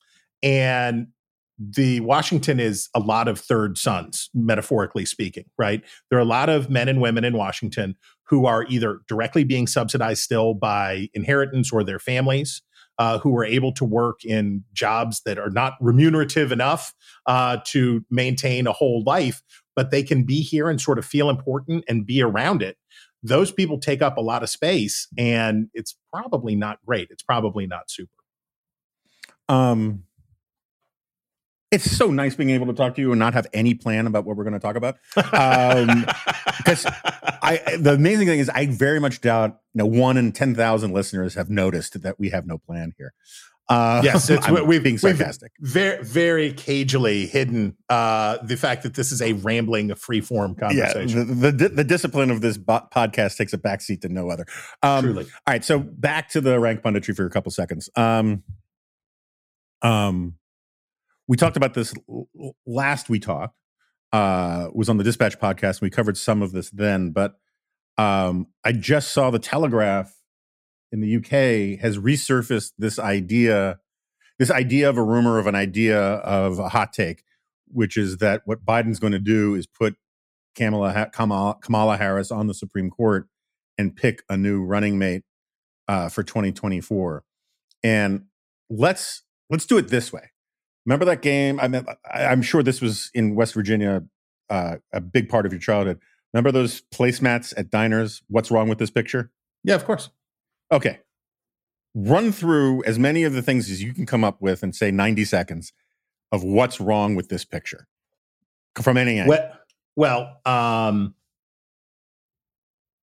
And the Washington is a lot of third sons, metaphorically speaking, right? There are a lot of men and women in Washington who are either directly being subsidized still by inheritance or their families, uh, who are able to work in jobs that are not remunerative enough uh, to maintain a whole life, but they can be here and sort of feel important and be around it. Those people take up a lot of space, and it's probably not great. It's probably not super. Um. It's so nice being able to talk to you and not have any plan about what we're going to talk about. Um, because I, the amazing thing is I very much doubt, you know, one in ten thousand listeners have noticed that we have no plan here. Uh, yes, it's, we've being sarcastic. We've very, very cagily hidden uh, the fact that this is a rambling, freeform conversation. Yeah, the, the, the discipline of this bo- podcast takes a backseat to no other. Um, Truly. All right, so back to the rank punditry for a couple seconds. Um, um, we talked about this last we talked, uh, was on the Dispatch podcast. We covered some of this then, but um, I just saw the Telegraph in the U K has resurfaced this idea, this idea of a rumor of an idea of a hot take, which is that what Biden's going to do is put Kamala, Kamala, Kamala Harris on the Supreme Court and pick a new running mate uh, for twenty twenty-four. And let's let's do it this way. Remember that game? I mean, I'm sure this was in West Virginia, uh, a big part of your childhood. Remember those placemats at diners? What's wrong with this picture? Yeah, of course. Okay. Run through as many of the things as you can come up with and say ninety seconds of what's wrong with this picture from any angle. Well, well um,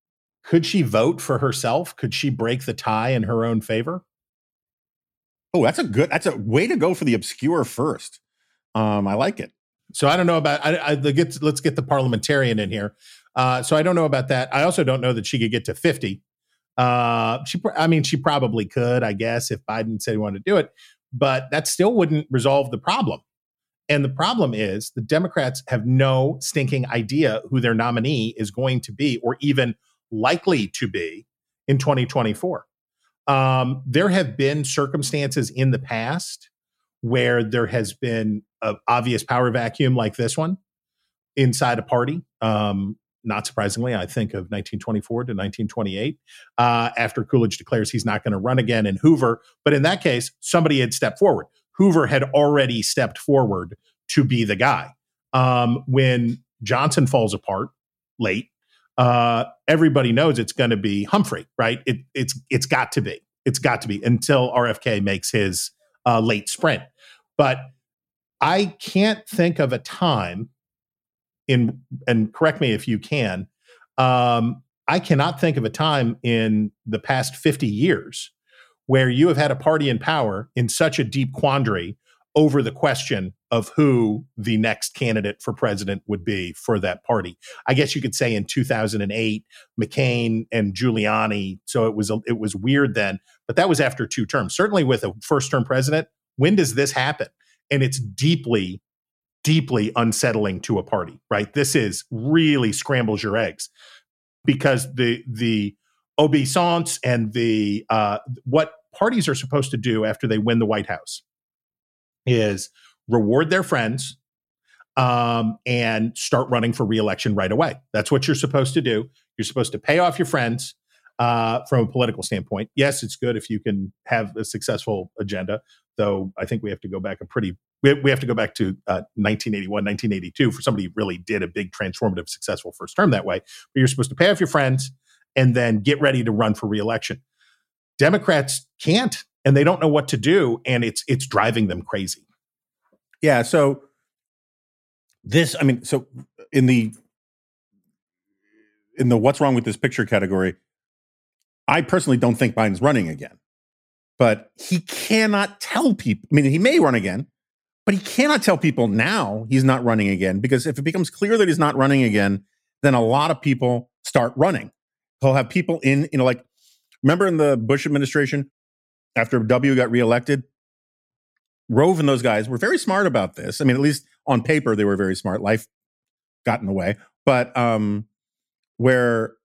Could she vote for herself? Could she break the tie in her own favor? Oh, that's a good, that's a way to go for the obscure first. Um, I like it. So I don't know about, I, I get, let's get the parliamentarian in here. Uh, so I don't know about that. I also don't know that she could get to fifty. Uh, she, I mean, she probably could, I guess, if Biden said he wanted to do it, but that still wouldn't resolve the problem. And the problem is the Democrats have no stinking idea who their nominee is going to be or even likely to be in twenty twenty-four. Um, there have been circumstances in the past where there has been an obvious power vacuum like this one inside a party. Um, not surprisingly, I think of nineteen twenty-four to nineteen twenty-eight, uh, after Coolidge declares he's not going to run again in Hoover. But in that case, somebody had stepped forward. Hoover had already stepped forward to be the guy. Um, when Johnson falls apart late, uh, everybody knows it's going to be Humphrey, right? It, it's it's got to be. It's got to be until R F K makes his uh, late sprint. But I can't think of a time in, and correct me if you can, um, I cannot think of a time in the past fifty years where you have had a party in power in such a deep quandary over the question of who the next candidate for president would be for that party. I guess you could say in two thousand eight, McCain and Giuliani. So it was it was weird then, but that was after two terms. Certainly with a first-term president, when does this happen? And it's deeply, deeply unsettling to a party, right? This is really scrambles your eggs because the the obeisance and the uh, what parties are supposed to do after they win the White House is reward their friends um, and start running for reelection right away. That's what you're supposed to do. You're supposed to pay off your friends uh, from a political standpoint. Yes, it's good if you can have a successful agenda, though I think we have to go back a pretty, we we have to go back to uh, nineteen eighty-one, nineteen eighty-two for somebody who really did a big transformative successful first term that way. But you're supposed to pay off your friends and then get ready to run for reelection. Democrats can't, and they don't know what to do, and it's it's driving them crazy. Yeah, so this, I mean, so in the in the what's wrong with this picture category, I personally don't think Biden's running again. But he cannot tell people, I mean, he may run again, but he cannot tell people now he's not running again, because if it becomes clear that he's not running again, then a lot of people start running. He'll have people in, you know, like, remember in the Bush administration, after W got reelected, Rove and those guys were very smart about this. I mean, at least on paper, they were very smart. Life got in the way. But um, where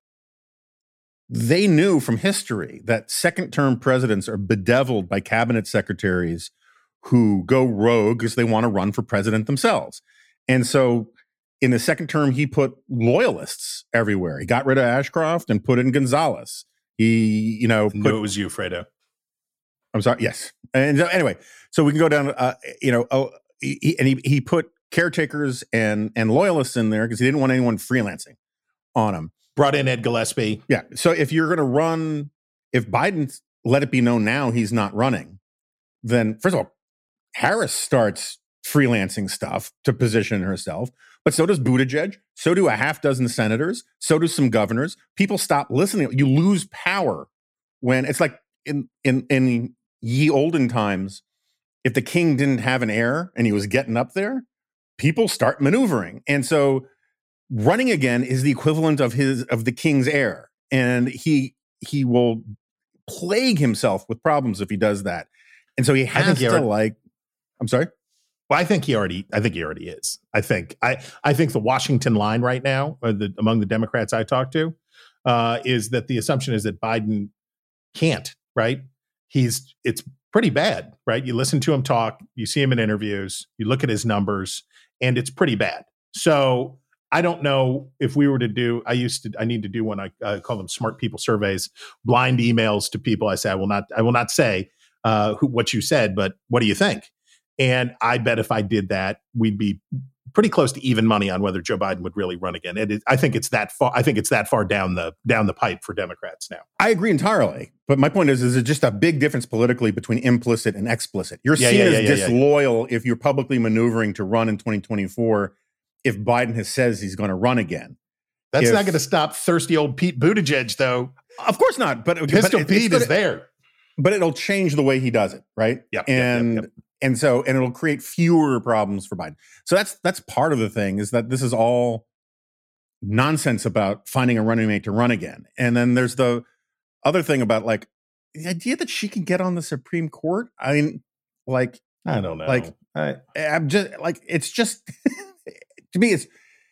they knew from history that second-term presidents are bedeviled by cabinet secretaries who go rogue because they want to run for president themselves. And so in the second term, he put loyalists everywhere. He got rid of Ashcroft and put in Gonzalez. He, you know, Knew it was you, Fredo. I'm sorry. Yes. And anyway, so we can go down, uh, you know, oh, he, and he, he put caretakers and, and loyalists in there because he didn't want anyone freelancing on him. Brought in Ed Gillespie. Yeah. So if you're going to run, if Biden let it be known now he's not running, then first of all, Harris starts freelancing stuff to position herself, but so does Buttigieg. So do a half dozen senators. So do some governors. People stop listening. You lose power when it's like in, in, in ye olden times, if the king didn't have an heir and he was getting up there, people start maneuvering. And so running again is the equivalent of his, of the king's heir. And he, he will plague himself with problems if he does that. And so he has I think he to already, like, I'm sorry. Well, I think he already, I think he already is. I think, I, I think the Washington line right now, or the, among the Democrats I talk to, uh, is that the assumption is that Biden can't, right? He's, it's pretty bad, right? You listen to him talk, you see him in interviews, you look at his numbers, and it's pretty bad. So I don't know if we were to do, I used to, I need to do one, I uh, call them smart people surveys, blind emails to people. I say, I will not, I will not say uh, who, what you said, but what do you think? And I bet if I did that, we'd be pretty close to even money on whether Joe Biden would really run again. And it, I think it's that far. I think it's that far down the down the pipe for Democrats now. I agree entirely. But my point is, is it just a big difference politically between implicit and explicit? You're yeah, seen yeah, as yeah, yeah, disloyal yeah. if you're publicly maneuvering to run in twenty twenty-four if Biden has says he's going to run again. That's if, not going to stop thirsty old Pete Buttigieg, though. Of course not. But Pistol but Pete is there. But it'll change the way he does it, right? Yeah. And yep, yep, yep. and so and it'll create fewer problems for Biden. So that's that's part of the thing, is that this is all nonsense about finding a running mate to run again. And then there's the other thing about, like, the idea that she can get on the Supreme Court. I mean, like, I don't know. Like, I, I'm just like, it's just to me, it's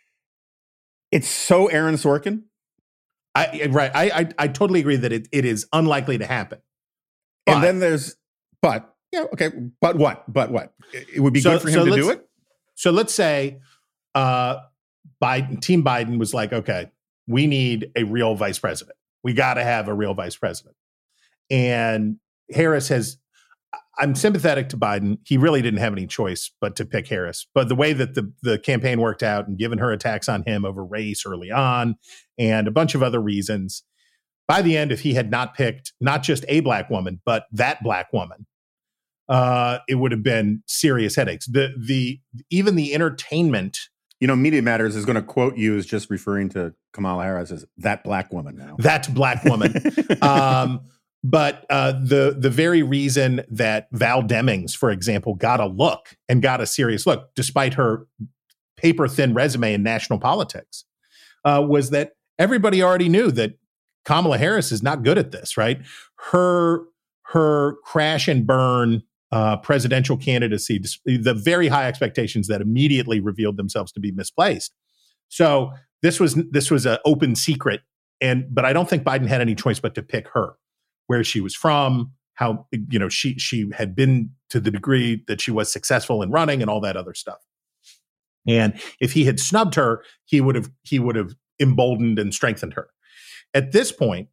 it's so Aaron Sorkin. I right. I, I I totally agree that it, it is unlikely to happen. But, and then there's, but yeah, okay, but what? But what? It would be so, good for him so to do it. So let's say, uh, Biden, Team Biden was like, okay, we need a real vice president. We got to have a real vice president. And Harris has, I'm sympathetic to Biden. He really didn't have any choice but to pick Harris. But the way that the, the campaign worked out, and given her attacks on him over race early on and a bunch of other reasons, by the end, if he had not picked not just a black woman, but that black woman, uh, it would have been serious headaches. The the even the entertainment. You know, Media Matters is going to quote you as just referring to Kamala Harris as that black woman now. That black woman. um, but uh, the the very reason that Val Demings, for example, got a look and got a serious look, despite her paper thin resume in national politics, uh, was that everybody already knew that Kamala Harris is not good at this, right? Her her crash and burn uh, presidential candidacy, the very high expectations that immediately revealed themselves to be misplaced. So this was this was an open secret, and but I don't think Biden had any choice but to pick her, where she was from, how you know she she had been to the degree that she was successful in running, and all that other stuff. And if he had snubbed her, he would have he would have emboldened and strengthened her. At this point,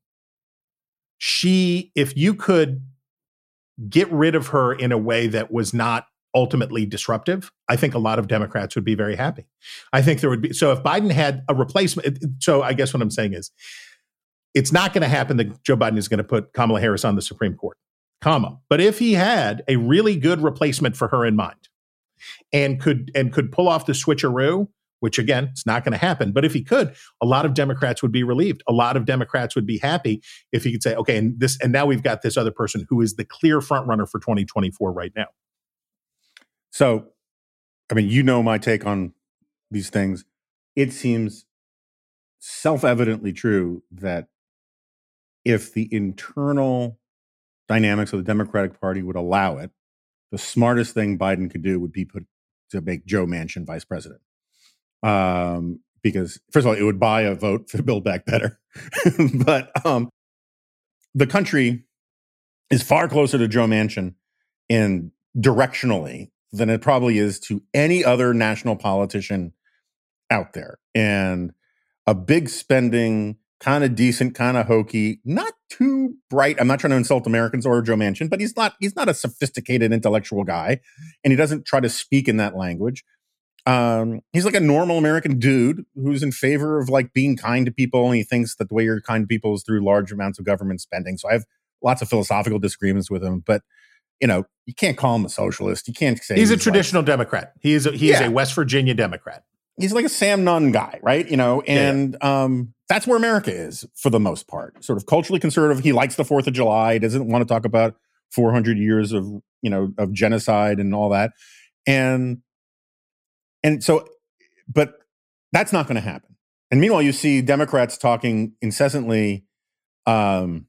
she, if you could get rid of her in a way that was not ultimately disruptive, I think a lot of Democrats would be very happy. I think there would be, so if Biden had a replacement, so I guess what I'm saying is, it's not going to happen that Joe Biden is going to put Kamala Harris on the Supreme Court, comma. But if he had a really good replacement for her in mind and could and could pull off the switcheroo, which again, it's not going to happen. But if he could, a lot of Democrats would be relieved. A lot of Democrats would be happy if he could say, okay, and this, and now we've got this other person who is the clear front runner for twenty twenty-four right now. So, I mean, you know my take on these things. It seems self-evidently true that if the internal dynamics of the Democratic Party would allow it, the smartest thing Biden could do would be put to make Joe Manchin vice president. Um, because first of all, it would buy a vote for Build Back Better, but um, the country is far closer to Joe Manchin in directionally than it probably is to any other national politician out there. And a big spending, kind of decent, kind of hokey, not too bright. I'm not trying to insult Americans or Joe Manchin, but he's not he's not a sophisticated intellectual guy, and he doesn't try to speak in that language. Um, he's like a normal American dude who's in favor of like being kind to people, and he thinks that the way you're kind to people is through large amounts of government spending. So I have lots of philosophical disagreements with him, but you know, you can't call him a socialist. You can't say he's, he's a traditional like, Democrat. He is a, he yeah. is a West Virginia Democrat. He's like a Sam Nunn guy, right? You know, and yeah. um, that's where America is for the most part. Sort of culturally conservative. He likes the Fourth of July. He doesn't want to talk about four hundred years of you know of genocide and all that, and. And so, but that's not going to happen. And meanwhile, you see Democrats talking incessantly um,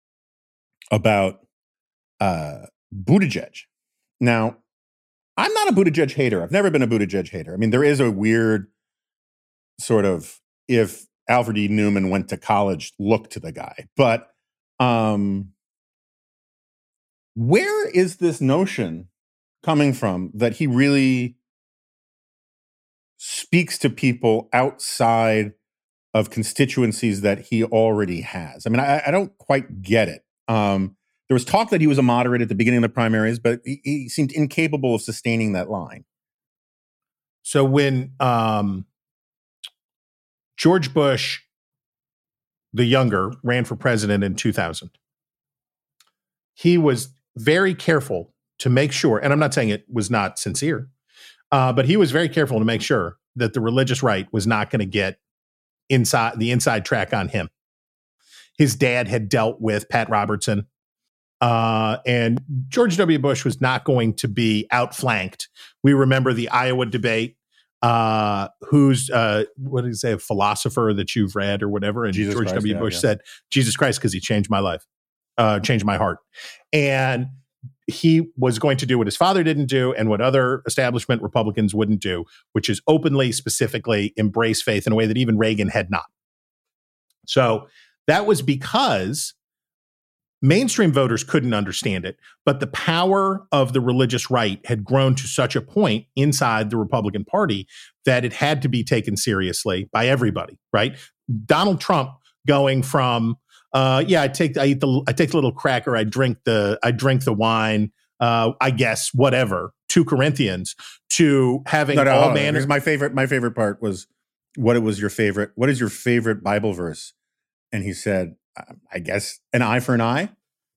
about uh, Buttigieg. Now, I'm not a Buttigieg hater. I've never been a Buttigieg hater. I mean, there is a weird sort of, if Alfred E. Newman went to college, look to the guy. But um, where is this notion coming from that he really speaks to people outside of constituencies that he already has? I mean, I, I don't quite get it. Um, there was talk that he was a moderate at the beginning of the primaries, but he, he seemed incapable of sustaining that line. So when um, George Bush, the younger, ran for president in two thousand, he was very careful to make sure, and I'm not saying it was not sincere, Uh, but he was very careful to make sure that the religious right was not going to get inside the inside track on him. His dad had dealt with Pat Robertson, uh, and George W. Bush was not going to be outflanked. We remember the Iowa debate. Uh, who's uh, what did he say? A philosopher that you've read or whatever? And Jesus George Christ, W. yeah, Bush yeah. said, "Jesus Christ," because he changed my life, uh, changed my heart, and he was going to do what his father didn't do and what other establishment Republicans wouldn't do, which is openly, specifically embrace faith in a way that even Reagan had not. So that was because mainstream voters couldn't understand it, but the power of the religious right had grown to such a point inside the Republican Party that it had to be taken seriously by everybody, right? Donald Trump going from Uh, yeah, I take I eat the I take the little cracker. I drink the I drink the wine. Uh, I guess whatever. Two Corinthians to having No, no, all hold on. manner. Here's my favorite. My favorite part was what it was your favorite. What is your favorite Bible verse? And he said, I guess an eye for an eye.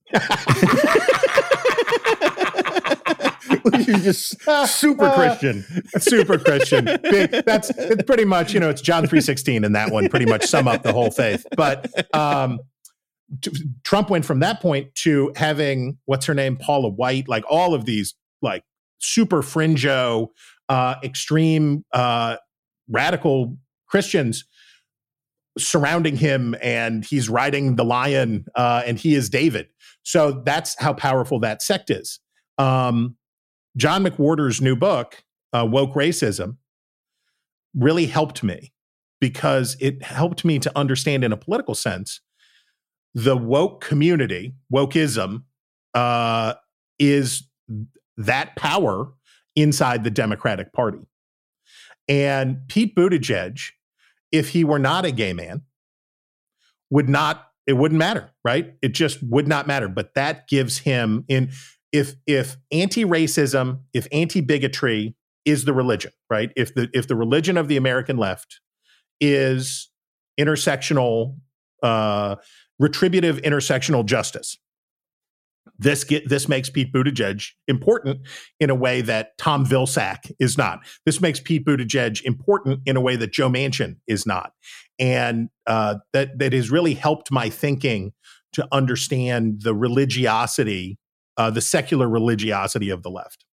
You're just super Christian. Super Christian. Big, that's it's pretty much, you know, it's John three sixteen in that one, pretty much sum up the whole faith. But um, t- Trump went from that point to having, what's her name, Paula White, like all of these like super fringo, uh, extreme, uh, radical Christians surrounding him, and he's riding the lion, uh, and he is David. So that's how powerful that sect is. Um, John McWhorter's new book, uh, Woke Racism, really helped me because it helped me to understand in a political sense the woke community, wokeism, uh, is that power inside the Democratic Party. And Pete Buttigieg, if he were not a gay man, would not, it wouldn't matter, right? It just would not matter. But that gives him in, if if anti-racism, if anti-bigotry is the religion, right? If the if the religion of the American left is intersectional, uh, retributive intersectional justice, this get this makes Pete Buttigieg important in a way that Tom Vilsack is not. This makes Pete Buttigieg important in a way that Joe Manchin is not, and uh, that that has really helped my thinking to understand the religiosity. Uh, the secular religiosity of the left.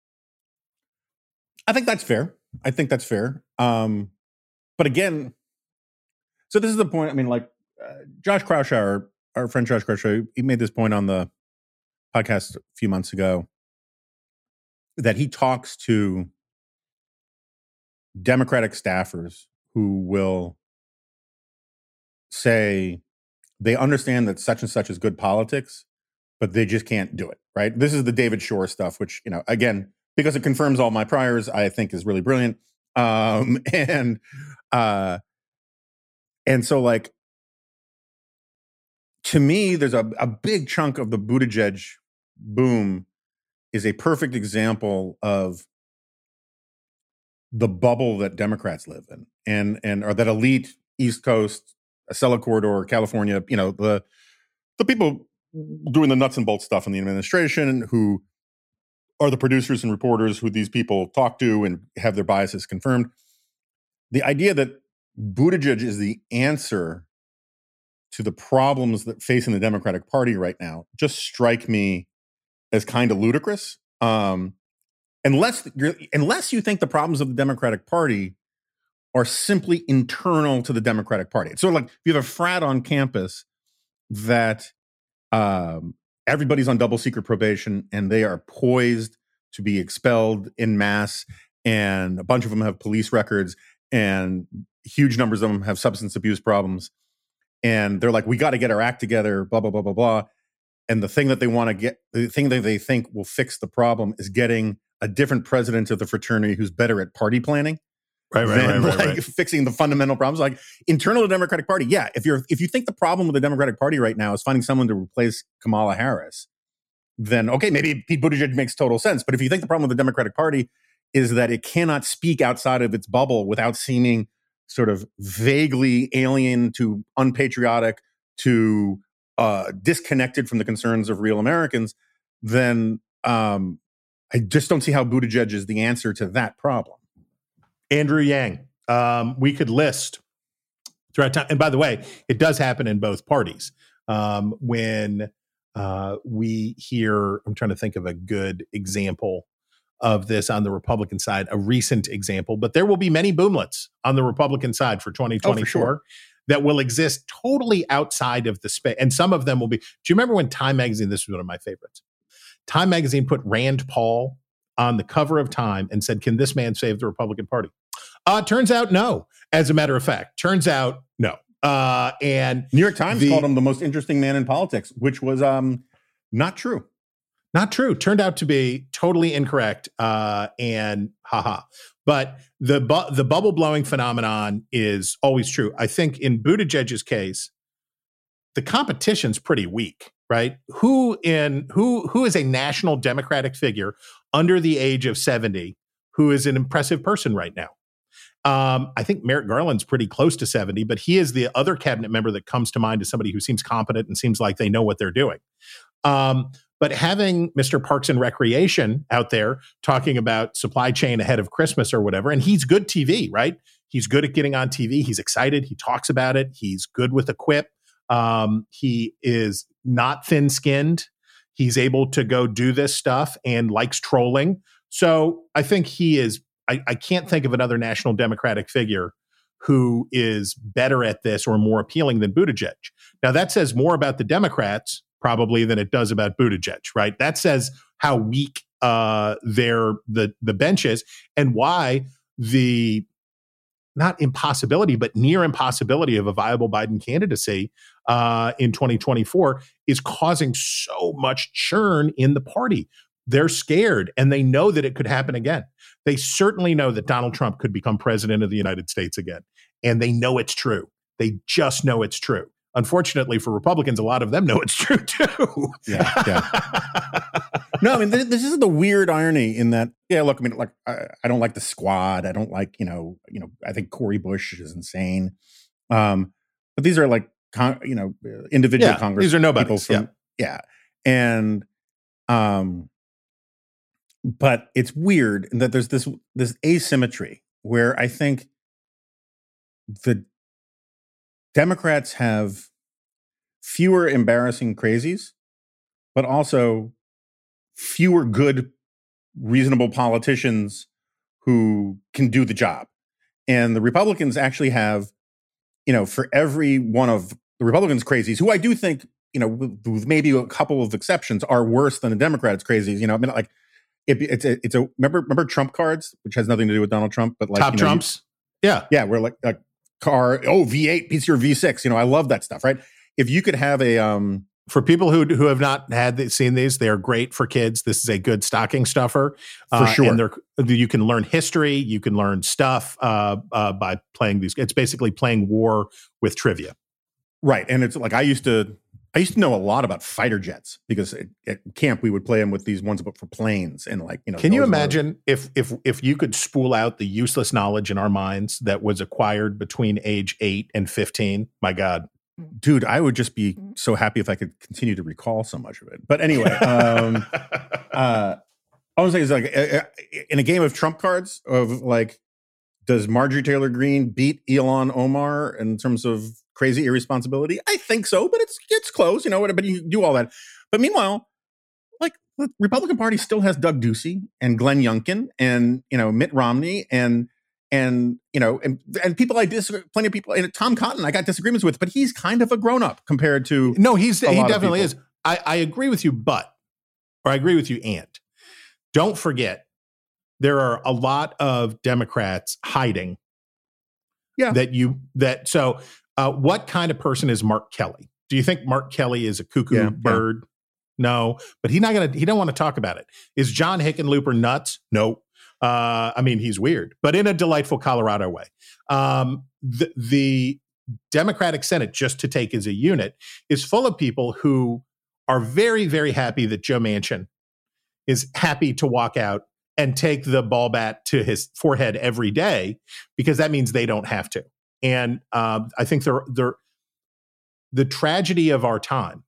I think that's fair. I think that's fair. Um, but again, so this is the point. I mean, like uh, Josh Kraushaar, our friend Josh Kraushaar, he made this point on the podcast a few months ago that he talks to Democratic staffers who will say they understand that such and such is good politics, but they just can't do it, right? This is the David Shore stuff, which, you know, again, because it confirms all my priors, I think is really brilliant. Um, and uh, and so, like, to me, there's a, a big chunk of the Buttigieg boom is a perfect example of the bubble that Democrats live in, and and or that elite East Coast, Acela Corridor, California, you know, the the people doing the nuts and bolts stuff in the administration, who are the producers and reporters who these people talk to and have their biases confirmed. The idea that Buttigieg is the answer to the problems that facing the Democratic Party right now just strike me as kind of ludicrous. Um, unless you're, unless you think the problems of the Democratic Party are simply internal to the Democratic Party. It's sort of like if you have a frat on campus that Um, everybody's on double secret probation and they are poised to be expelled en masse, and a bunch of them have police records and huge numbers of them have substance abuse problems. And they're like, we got to get our act together, blah, blah, blah, blah, blah. And the thing that they want to get, the thing that they think will fix the problem is getting a different president of the fraternity who's better at party planning. Right, right, than, right, right, like right. fixing the fundamental problems, like internal to the Democratic Party. Yeah, if you're if you think the problem with the Democratic Party right now is finding someone to replace Kamala Harris, then okay, maybe Pete Buttigieg makes total sense. But if you think the problem with the Democratic Party is that it cannot speak outside of its bubble without seeming sort of vaguely alien to unpatriotic to uh, disconnected from the concerns of real Americans, then um, I just don't see how Buttigieg is the answer to that problem. Andrew Yang. Um, we could list throughout time. And by the way, it does happen in both parties. Um, when uh, we hear, I'm trying to think of a good example of this on the Republican side, a recent example, but there will be many boomlets on the Republican side for twenty twenty-four. Oh, for sure. That will exist totally outside of the space. And some of them will be, do you remember when Time Magazine, this was one of my favorites, Time Magazine put Rand Paul on the cover of Time and said, can this man save the Republican Party? Uh, turns out, no. As a matter of fact, turns out, no. Uh, and New York Times the, called him the most interesting man in politics, which was um, not true. Not true. Turned out to be totally incorrect. Uh, and haha. But the bu- the bubble blowing phenomenon is always true. I think in Buttigieg's case, the competition's pretty weak, right? Who in who who is a national Democratic figure under the age of seventy who is an impressive person right now? Um, I think Merrick Garland's pretty close to seventy, but he is the other cabinet member that comes to mind as somebody who seems competent and seems like they know what they're doing. Um, But having Mister Parks and Recreation out there talking about supply chain ahead of Christmas or whatever, and he's good T V, right? He's good at getting on T V. He's excited. He talks about it. He's good with a quip. Um, he is not thin-skinned. He's able to go do this stuff and likes trolling. So I think he is, I, I can't think of another national Democratic figure who is better at this or more appealing than Buttigieg. Now, that says more about the Democrats probably than it does about Buttigieg, right? That says how weak uh, their the the bench is and why the not impossibility, but near impossibility of a viable Biden candidacy uh, in twenty twenty-four is causing so much churn in the party. They're scared and they know that it could happen again. They certainly know that Donald Trump could become president of the United States again. And they know it's true. They just know it's true. Unfortunately for Republicans, a lot of them know it's true too. Yeah, yeah. No, I mean, this, this is the weird irony in that, yeah, look, I mean, like, I, I don't like the Squad. I don't like, you know, you know, I think Cori Bush is insane. Um, but these are like, con- you know, individual yeah, Congress these are nobodies. From, yeah. yeah. And, um, but it's weird that there's this, this asymmetry where I think the Democrats have fewer embarrassing crazies, but also fewer good, reasonable politicians who can do the job. And the Republicans actually have, you know, for every one of the Republicans' crazies, who I do think, you know, with maybe a couple of exceptions, are worse than the Democrats' crazies. You know, I mean, like, it, it's a, it's a, remember, remember Trump cards, which has nothing to do with Donald Trump, but like, Top you know, Trumps. You, yeah. Yeah. We're like, like, car, oh, V eight beats your V six. You know, I love that stuff, right? If you could have a... um For people who who have not had the, seen these, they are great for kids. This is a good stocking stuffer. For uh, sure. And they're, you can learn history. You can learn stuff uh, uh, by playing these. It's basically playing war with trivia. Right. And it's like, I used to... I used to know a lot about fighter jets because at, at camp we would play them with these ones but for planes and like, you know. Can you imagine were, if if if you could spool out the useless knowledge in our minds that was acquired between age eight and fifteen? My God. Dude, I would just be so happy if I could continue to recall so much of it. But anyway, um, uh, I was saying is like uh, in a game of trump cards of like, does Marjorie Taylor Greene beat Ilhan Omar in terms of crazy irresponsibility? I think so, but it's it's close, you know, but you do all that. But meanwhile, like the Republican Party still has Doug Ducey and Glenn Youngkin and, you know, Mitt Romney and, and you know, and, and people I disagree, plenty of people, and Tom Cotton I got disagreements with, but he's kind of a grown-up compared to No, he's he definitely is. I, I agree with you, but, or I agree with you, and don't forget, there are a lot of Democrats hiding. Yeah. That you, that, so uh, what kind of person is Mark Kelly? Do you think Mark Kelly is a cuckoo yeah, bird? Yeah. No, but he's not going to, he don't want to talk about it. Is John Hickenlooper nuts? No. Uh, I mean, he's weird, but in a delightful Colorado way. Um, the, the Democratic Senate, just to take as a unit, is full of people who are very, very happy that Joe Manchin is happy to walk out and take the ball bat to his forehead every day, because that means they don't have to. And um, I think they're, they're, the tragedy of our time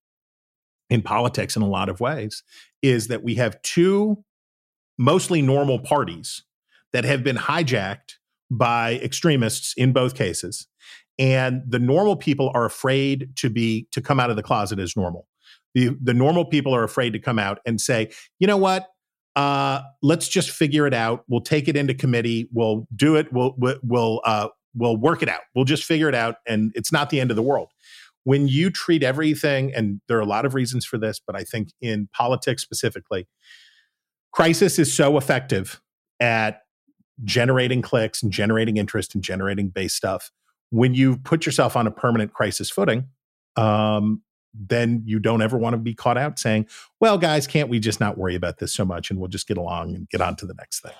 in politics in a lot of ways is that we have two mostly normal parties that have been hijacked by extremists in both cases. And the normal people are afraid to be to come out of the closet as normal. The the normal people are afraid to come out and say, you know what? Uh, let's just figure it out. We'll take it into committee. We'll do it. We'll we'll uh, we'll work it out. We'll just figure it out, and it's not the end of the world. When you treat everything, and there are a lot of reasons for this, but I think in politics specifically, crisis is so effective at generating clicks and generating interest and generating base stuff. When you put yourself on a permanent crisis footing, um, then you don't ever want to be caught out saying, well, guys, can't we just not worry about this so much and we'll just get along and get on to the next thing?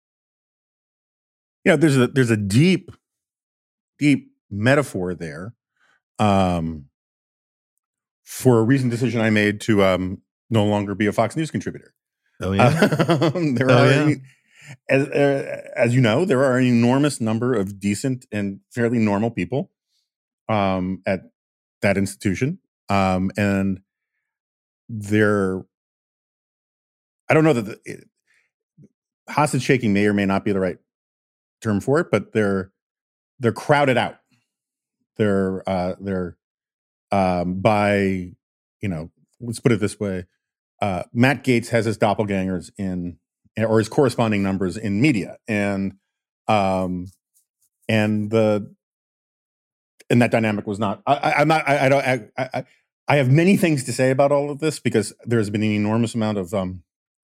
Yeah, there's a there's a deep, deep metaphor there um, for a recent decision I made to um, no longer be a Fox News contributor. Oh, yeah. Um, there oh, are, yeah. as, uh, as you know, there are an enormous number of decent and fairly normal people um, at that institution. Um, and they're, I don't know that the, it, hostage taking may or may not be the right term for it, but they're, they're crowded out. They're, uh, they're, um, by, you know, let's put it this way. Uh, Matt Gaetz has his doppelgangers in, or his corresponding numbers in media. And, um, and the, and that dynamic was not, I, I, I'm not, I, I don't, I, I, I have many things to say about all of this because there's been an enormous amount of um,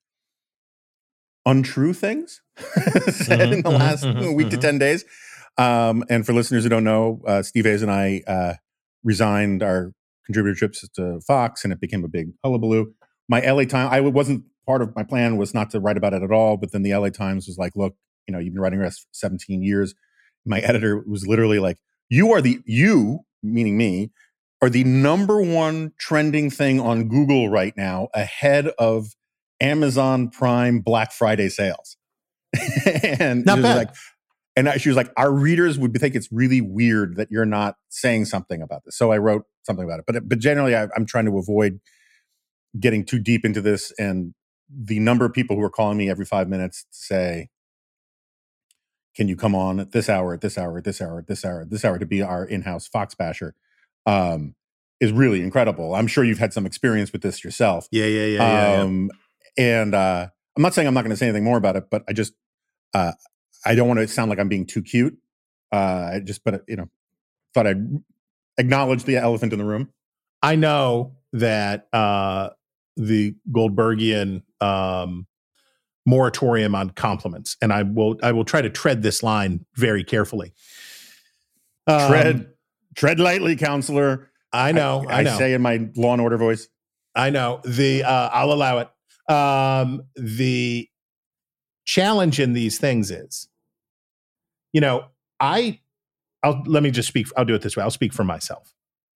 untrue things said mm-hmm, in the last mm-hmm, week mm-hmm. to ten days. Um, and for listeners who don't know, uh, Steve Hayes and I uh, resigned our contributorships to Fox, and it became a big hullabaloo. My L A Times, I wasn't part of my plan was not to write about it at all, but then the L A Times was like, look, you know, you've been writing this for seventeen years. My editor was literally like, you are the, you, meaning me, are the number one trending thing on Google right now, ahead of Amazon Prime Black Friday sales. and not she was bad. like, and she was like, our readers would think it's really weird that you're not saying something about this. So I wrote something about it. But but generally, I, I'm trying to avoid getting too deep into this. And the number of people who are calling me every five minutes to say, can you come on at this hour, at this hour, at this hour, at this hour, at this hour to be our in-house Fox basher? Um, is really incredible. I'm sure you've had some experience with this yourself. Yeah, yeah, yeah. yeah, um, yeah. And uh, I'm not saying I'm not going to say anything more about it, but I just, uh, I don't want to sound like I'm being too cute. Uh, I just, but you know, thought I'd acknowledge the elephant in the room. I know that uh, the Goldbergian um, moratorium on compliments, and I will, I will try to tread this line very carefully. Um, tread. Tread lightly, counselor. I know. I, I, know. I say in my Law and Order voice. I know. The uh, I'll allow it. Um, the challenge in these things is, you know, I. I'll let me just speak. I'll do it this way. I'll speak for myself.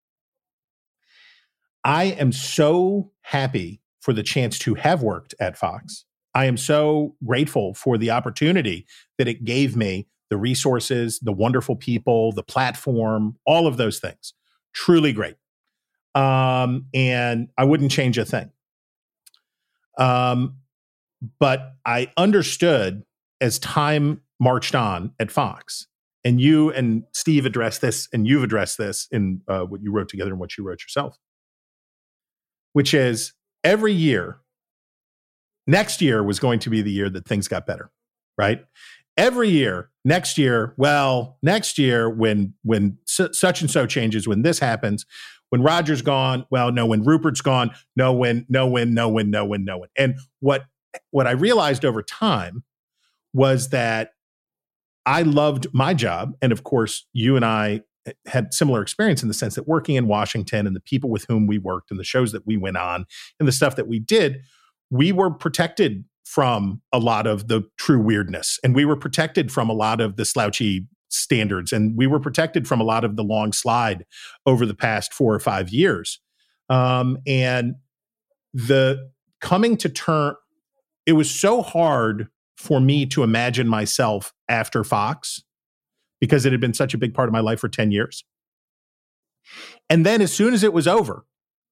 I am so happy for the chance to have worked at Fox. I am so grateful for the opportunity that it gave me. The resources, the wonderful people, the platform, all of those things. Truly great. Um, and I wouldn't change a thing. Um, but I understood as time marched on at Fox, and you and Steve addressed this, and you've addressed this in uh, what you wrote together and what you wrote yourself, which is every year, next year was going to be the year that things got better, right? Every year, next year, well, next year when when su- such and so changes, when this happens, when Roger's gone, well, no, when Rupert's gone, no, when, no, when, no, when, no, when, no, when. And what what I realized over time was that I loved my job, and of course, you and I had similar experience in the sense that working in Washington and the people with whom we worked and the shows that we went on and the stuff that we did, we were protected from a lot of the true weirdness. And we were protected from a lot of the slouchy standards. And we were protected from a lot of the long slide over the past four or five years. Um, and the coming to term, it was so hard for me to imagine myself after Fox because it had been such a big part of my life for ten years. And then as soon as it was over,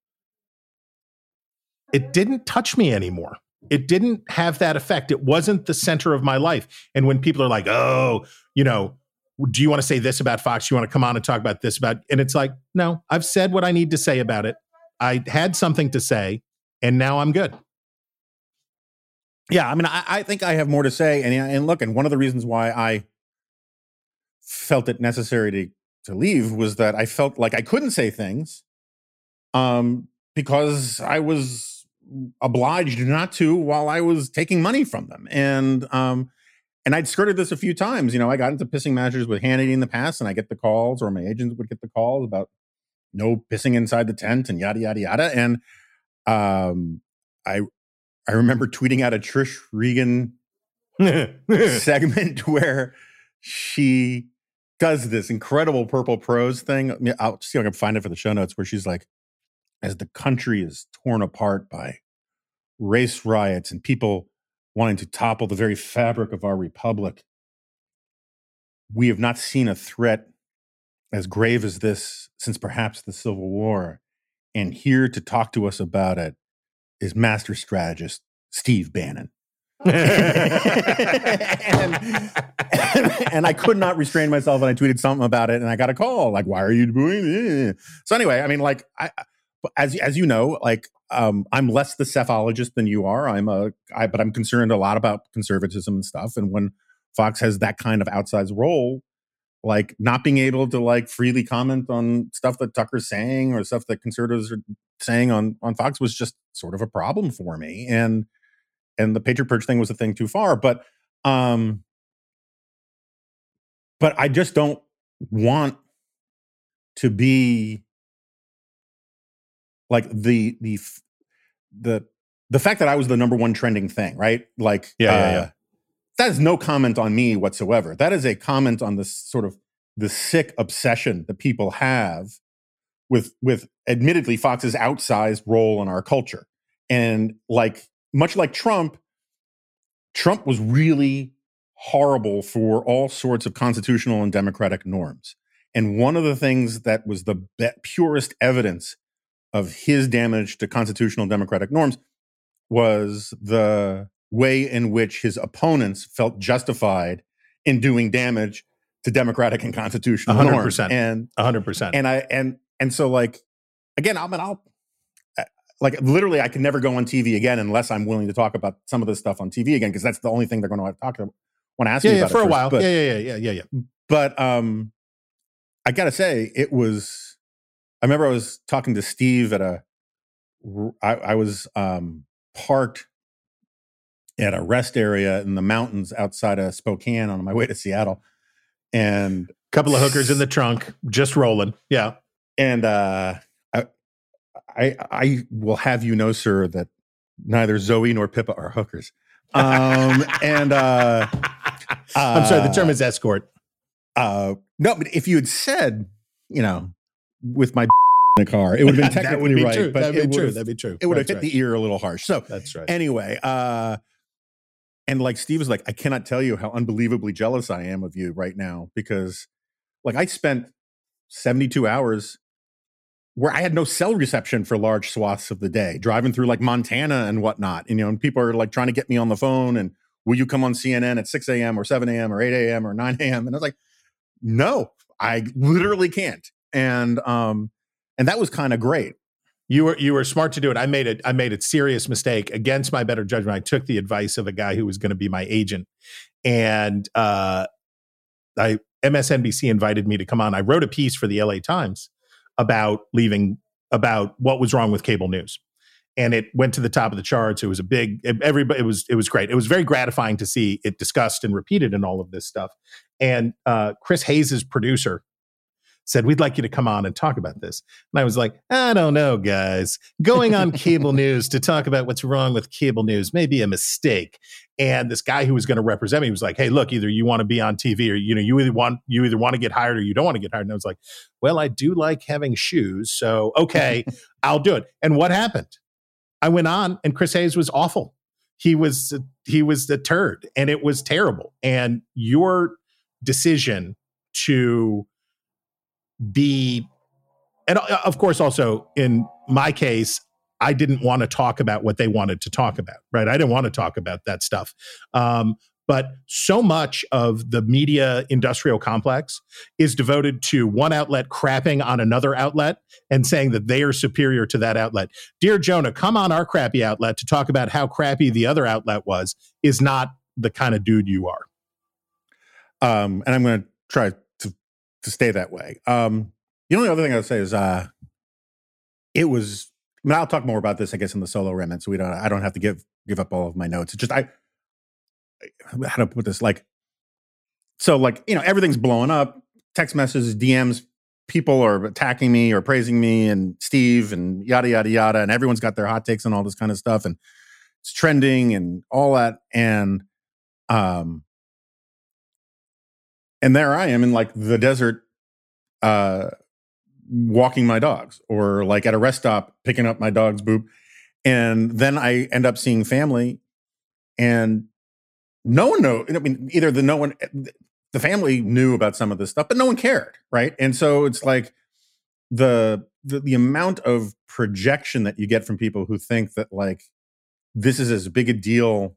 it didn't touch me anymore. It didn't have that effect. It wasn't the center of my life. And when people are like, oh, you know, do you want to say this about Fox? You want to come on and talk about this about, and it's like, no, I've said what I need to say about it. I had something to say and now I'm good. Yeah. I mean, I, I think I have more to say. And, and look, and one of the reasons why I felt it necessary to, to leave was that I felt like I couldn't say things um, because I was obliged not to while I was taking money from them. And, um, And I'd skirted this a few times. You know, I got into pissing matches with Hannity in the past, and I get the calls, or my agents would get the calls about no pissing inside the tent and yada, yada, yada. And um, I I remember tweeting out a Trish Regan segment where she does this incredible Purple Prose thing. I'll see if I can find it for the show notes, where she's like, as the country is torn apart by race riots and people wanting to topple the very fabric of our republic, we have not seen a threat as grave as this since perhaps the Civil War. And here to talk to us about it is master strategist Steve Bannon. and, and I could not restrain myself, and I tweeted something about it, and I got a call like, "Why are you doing this?" So anyway, I mean, like, I, as as you know, like. Um, I'm less the cephalogist than you are. I'm a, I, but I'm concerned a lot about conservatism and stuff. And when Fox has that kind of outsized role, like not being able to like freely comment on stuff that Tucker's saying or stuff that conservatives are saying on on Fox was just sort of a problem for me. And and the Patriot Purge thing was a thing too far. But um, but I just don't want to be. Like the the the the fact that I was the number one trending thing, right? Like, yeah, uh, yeah, yeah. that is no comment on me whatsoever. That is a comment on this sort of the sick obsession that people have with with admittedly Fox's outsized role in our culture. And like much like Trump, Trump was really horrible for all sorts of constitutional and democratic norms. And one of the things that was the be- purest evidence of his damage to constitutional democratic norms was the way in which his opponents felt justified in doing damage to democratic and constitutional one hundred percent. norms. And one hundred percent. And I and and so like again, I mean, I'll like literally I can never go on T V again unless I'm willing to talk about some of this stuff on T V again, because that's the only thing they're going to talk about. Want to ask yeah, me yeah, about for it a first. while. But, yeah, yeah, yeah, yeah, yeah, yeah. But um, I gotta say, it was. I remember I was talking to Steve at a, I, I was um, parked at a rest area in the mountains outside of Spokane on my way to Seattle. And a couple of hookers in the trunk, just rolling. Yeah. And uh, I, I, I will have you know, sir, that neither Zoe nor Pippa are hookers. Um, and uh, I'm sorry, the term is escort. Uh, no, but if you had said, you know, with my in the car, it would have been technically be right. True. But That'd it be true. Have, That'd be true. It would That's have hit right. the ear a little harsh. So that's right. Anyway, uh, and like Steve was like, I cannot tell you how unbelievably jealous I am of you right now, because like I spent seventy-two hours where I had no cell reception for large swaths of the day, driving through like Montana and whatnot. You know, and people are like trying to get me on the phone and will you come on C N N at six a.m. or seven a.m. or eight a.m. or nine a.m. And I was like, no, I literally can't. And um, and that was kind of great. You were you were smart to do it. I made it. I made a serious mistake against my better judgment. I took the advice of a guy who was going to be my agent, and uh, I M S N B C invited me to come on. I wrote a piece for the L A Times about leaving, about what was wrong with cable news, and it went to the top of the charts. It was a big. Everybody. It was it was great. It was very gratifying to see it discussed and repeated and all of this stuff. And uh, Chris Hayes's producer said, we'd like you to come on and talk about this. And I was like, I don't know, guys. Going on cable news to talk about what's wrong with cable news may be a mistake. And this guy who was going to represent me was like, hey, look, either you want to be on T V or, you know, you either want you either want to get hired or you don't want to get hired. And I was like, well, I do like having shoes. So, okay, I'll do it. And what happened? I went on and Chris Hayes was awful. He was, he was a turd and it was terrible. And your decision to be, and of course, also in my case, I didn't want to talk about what they wanted to talk about, right? I didn't want to talk about that stuff. Um, But so much of the media industrial complex is devoted to one outlet crapping on another outlet and saying that they are superior to that outlet. Dear Jonah, come on our crappy outlet to talk about how crappy the other outlet was is not the kind of dude you are. Um, and I'm going to try to to stay that way. Um, the only other thing I would say is uh, it was. I mean, I'll talk more about this, I guess, in the solo remnant, so we don't. I don't have to give give up all of my notes. It's just I. How to put this? Like, so, like you know, everything's blowing up. Text messages, D Ms, people are attacking me or praising me, and Steve, and yada yada yada, and everyone's got their hot takes and all this kind of stuff, and it's trending and all that, and um. And there I am in like the desert, uh, walking my dogs, or like at a rest stop picking up my dog's poop, and then I end up seeing family, and no one knows. I mean, either the no one, the family knew about some of this stuff, but no one cared, right? And so it's like the the, the amount of projection that you get from people who think that like this is as big a deal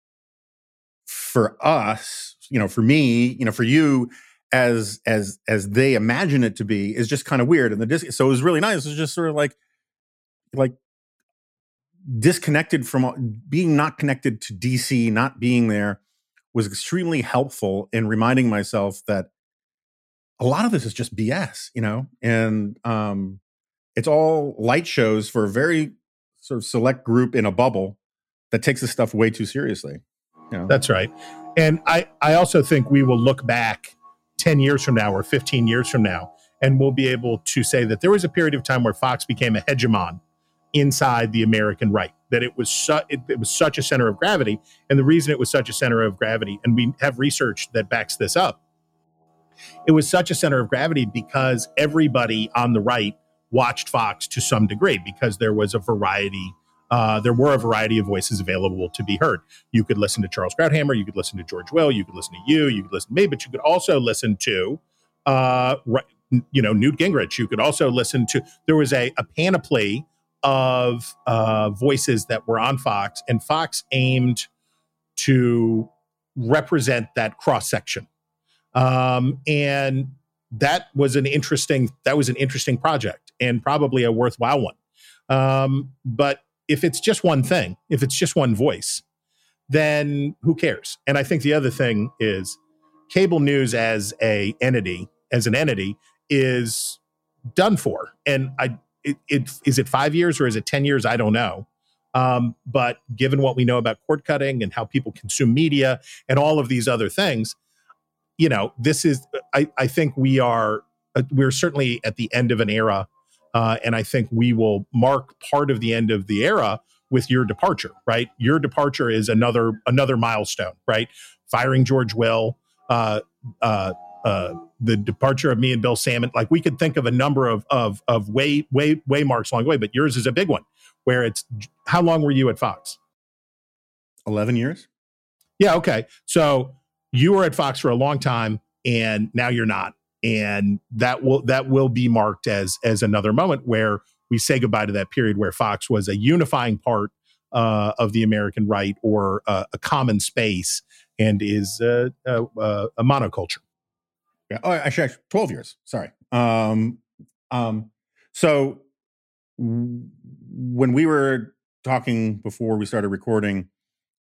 for us, you know, for me, you know, for you, as as as they imagine it to be, is just kind of weird. And the dis- so it was really nice. It was just sort of like like disconnected from being not connected to D C, not being there was extremely helpful in reminding myself that a lot of this is just B S, you know, and um, it's all light shows for a very sort of select group in a bubble that takes this stuff way too seriously. You know? That's right. And I, I also think we will look back ten years from now or fifteen years from now, and we'll be able to say that there was a period of time where Fox became a hegemon inside the American right, that it was, su- it, it was such a center of gravity. And the reason it was such a center of gravity, and we have research that backs this up, it was such a center of gravity because everybody on the right watched Fox to some degree, because there was a variety Uh, there were a variety of voices available to be heard. You could listen to Charles Krauthammer, you could listen to George Will, you could listen to you, you could listen to me, but you could also listen to, uh, you know, Newt Gingrich. You could also listen to, there was a, a panoply of uh, voices that were on Fox, and Fox aimed to represent that cross-section. Um, and that was an interesting, that was an interesting project, and probably a worthwhile one. Um, but if it's just one thing, if it's just one voice, then who cares? And I think the other thing is cable news as a entity, as an entity, is done for. And I, it, it is it five years or is it ten years? I don't know. Um, but given what we know about cord cutting and how people consume media and all of these other things, you know, this is, I, I think we are, uh, we're certainly at the end of an era. Uh, and I think we will mark part of the end of the era with your departure, right? Your departure is another another milestone, right? Firing George Will, uh, uh, uh, the departure of me and Bill Salmon. Like, we could think of a number of of of way way way marks along the way, but yours is a big one. Where it's, how long were you at Fox? eleven years. Yeah. Okay. So you were at Fox for a long time, and now you're not. And that will that will be marked as as another moment where we say goodbye to that period where Fox was a unifying part uh, of the American right, or uh, a common space, and is uh, uh, uh, a monoculture. Yeah. Oh, actually, actually twelve years. Sorry. Um, um, so w- when we were talking before we started recording,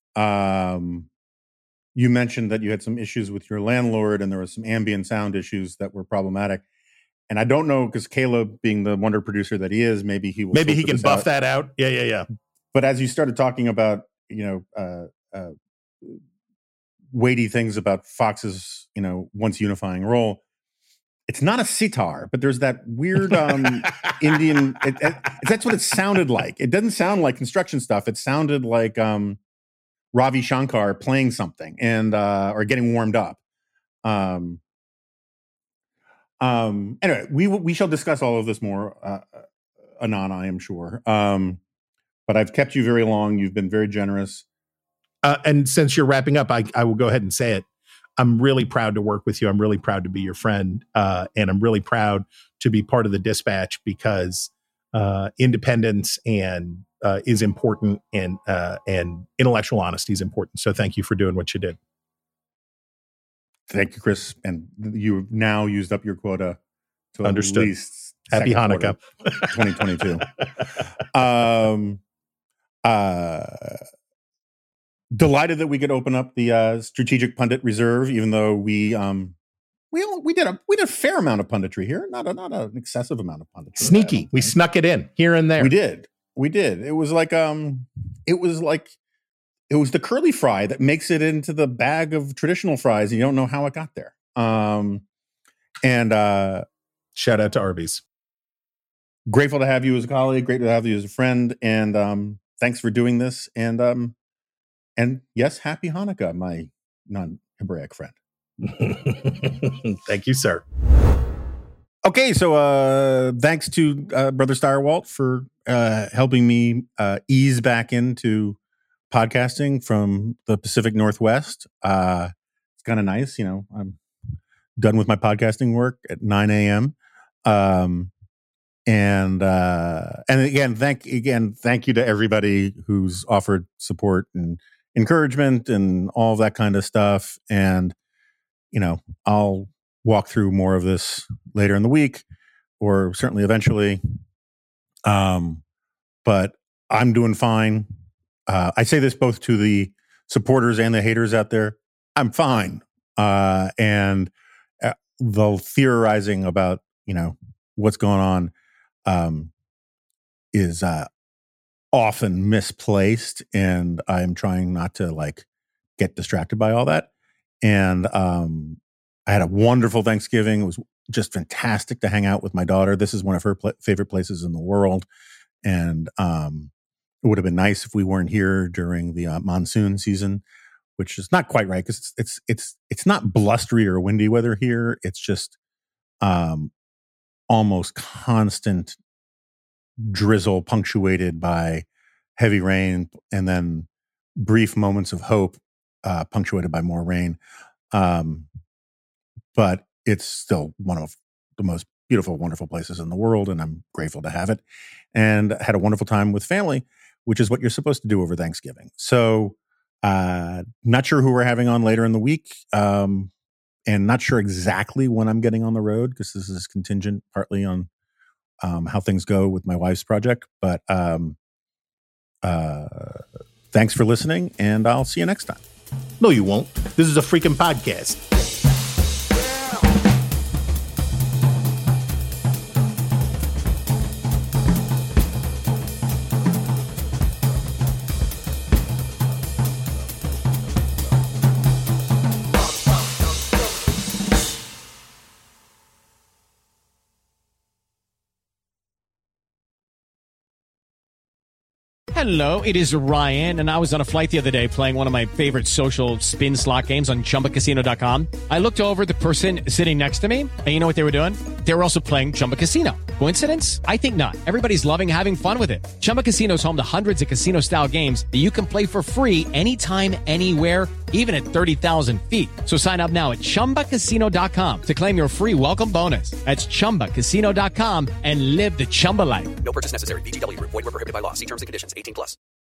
um, you mentioned that you had some issues with your landlord, and there was some ambient sound issues that were problematic. And I don't know, because Caleb, being the wonder producer that he is, maybe he will maybe he can buff out. that out. Yeah, yeah, yeah. But as you started talking about, you know, uh, uh, weighty things about Fox's, you know, once unifying role, it's not a sitar, but there's that weird um, Indian. It, it, that's what it sounded like. It doesn't sound like construction stuff. It sounded like Um, Ravi Shankar playing something and uh, or getting warmed up. Um, um, anyway, we we shall discuss all of this more uh, anon, I am sure. Um, but I've kept you very long. You've been very generous. Uh, and since you're wrapping up, I, I will go ahead and say it. I'm really proud to work with you. I'm really proud to be your friend. Uh, and I'm really proud to be part of the Dispatch, because uh, independence and uh, is important, and uh, and intellectual honesty is important. So thank you for doing what you did. thank you, Chris. And you've now used up your quota to Understood. at least Happy Hanukkah. twenty twenty-two. um, uh, delighted that we could open up the uh, Strategic Pundit Reserve, even though we um, we we did a we did a fair amount of punditry here, not a, not an excessive amount of punditry. Sneaky. We snuck it in here and there. We did. We did. It was like um, it was like it was the curly fry that makes it into the bag of traditional fries, and you don't know how it got there. Um, and uh, shout out to Arby's. Grateful to have you as a colleague. Grateful to have you as a friend, and um, thanks for doing this. And um, and yes, happy Hanukkah, my non-Hebraic friend. Thank you, sir. Okay, so uh, thanks to uh, Brother Steyerwalt for uh, helping me uh, ease back into podcasting from the Pacific Northwest. Uh, it's kind of nice, you know. I'm done with my podcasting work at nine a.m. Um, and uh, and again, thank again, thank you to everybody who's offered support and encouragement and all of that kind of stuff. And you know, I'll walk through more of this later in the week, or certainly eventually. Um, but I'm doing fine. Uh, I say this both to the supporters and the haters out there. I'm fine. Uh, and uh, the theorizing about, you know, what's going on um, is uh, often misplaced. And I'm trying not to like get distracted by all that. And um, I had a wonderful Thanksgiving. It was just fantastic to hang out with my daughter. This is one of her pl- favorite places in the world. And um, it would have been nice if we weren't here during the uh, monsoon season, which is not quite right because it's, it's it's it's not blustery or windy weather here. It's just um, almost constant drizzle punctuated by heavy rain and then brief moments of hope uh, punctuated by more rain. Um, but it's still one of the most beautiful, wonderful places in the world, and I'm grateful to have it. And had a wonderful time with family, which is what you're supposed to do over Thanksgiving. So, uh, not sure who we're having on later in the week, um, and not sure exactly when I'm getting on the road because this is contingent partly on um, how things go with my wife's project. But um, uh, thanks for listening, and I'll see you next time. No, you won't. This is a freaking podcast. Hello, it is Ryan, and I was on a flight the other day playing one of my favorite social spin slot games on Chumba Casino dot com. I looked over at the person sitting next to me, and you know what they were doing? They were also playing Chumba Casino. Coincidence? I think not. Everybody's loving having fun with it. Chumba Casino is home to hundreds of casino-style games that you can play for free anytime, anywhere, even at thirty thousand feet. So sign up now at Chumba Casino dot com to claim your free welcome bonus. That's Chumba Casino dot com and live the Chumba life. No purchase necessary. V G W. Void where prohibited by law. See terms and conditions. eighteen plus.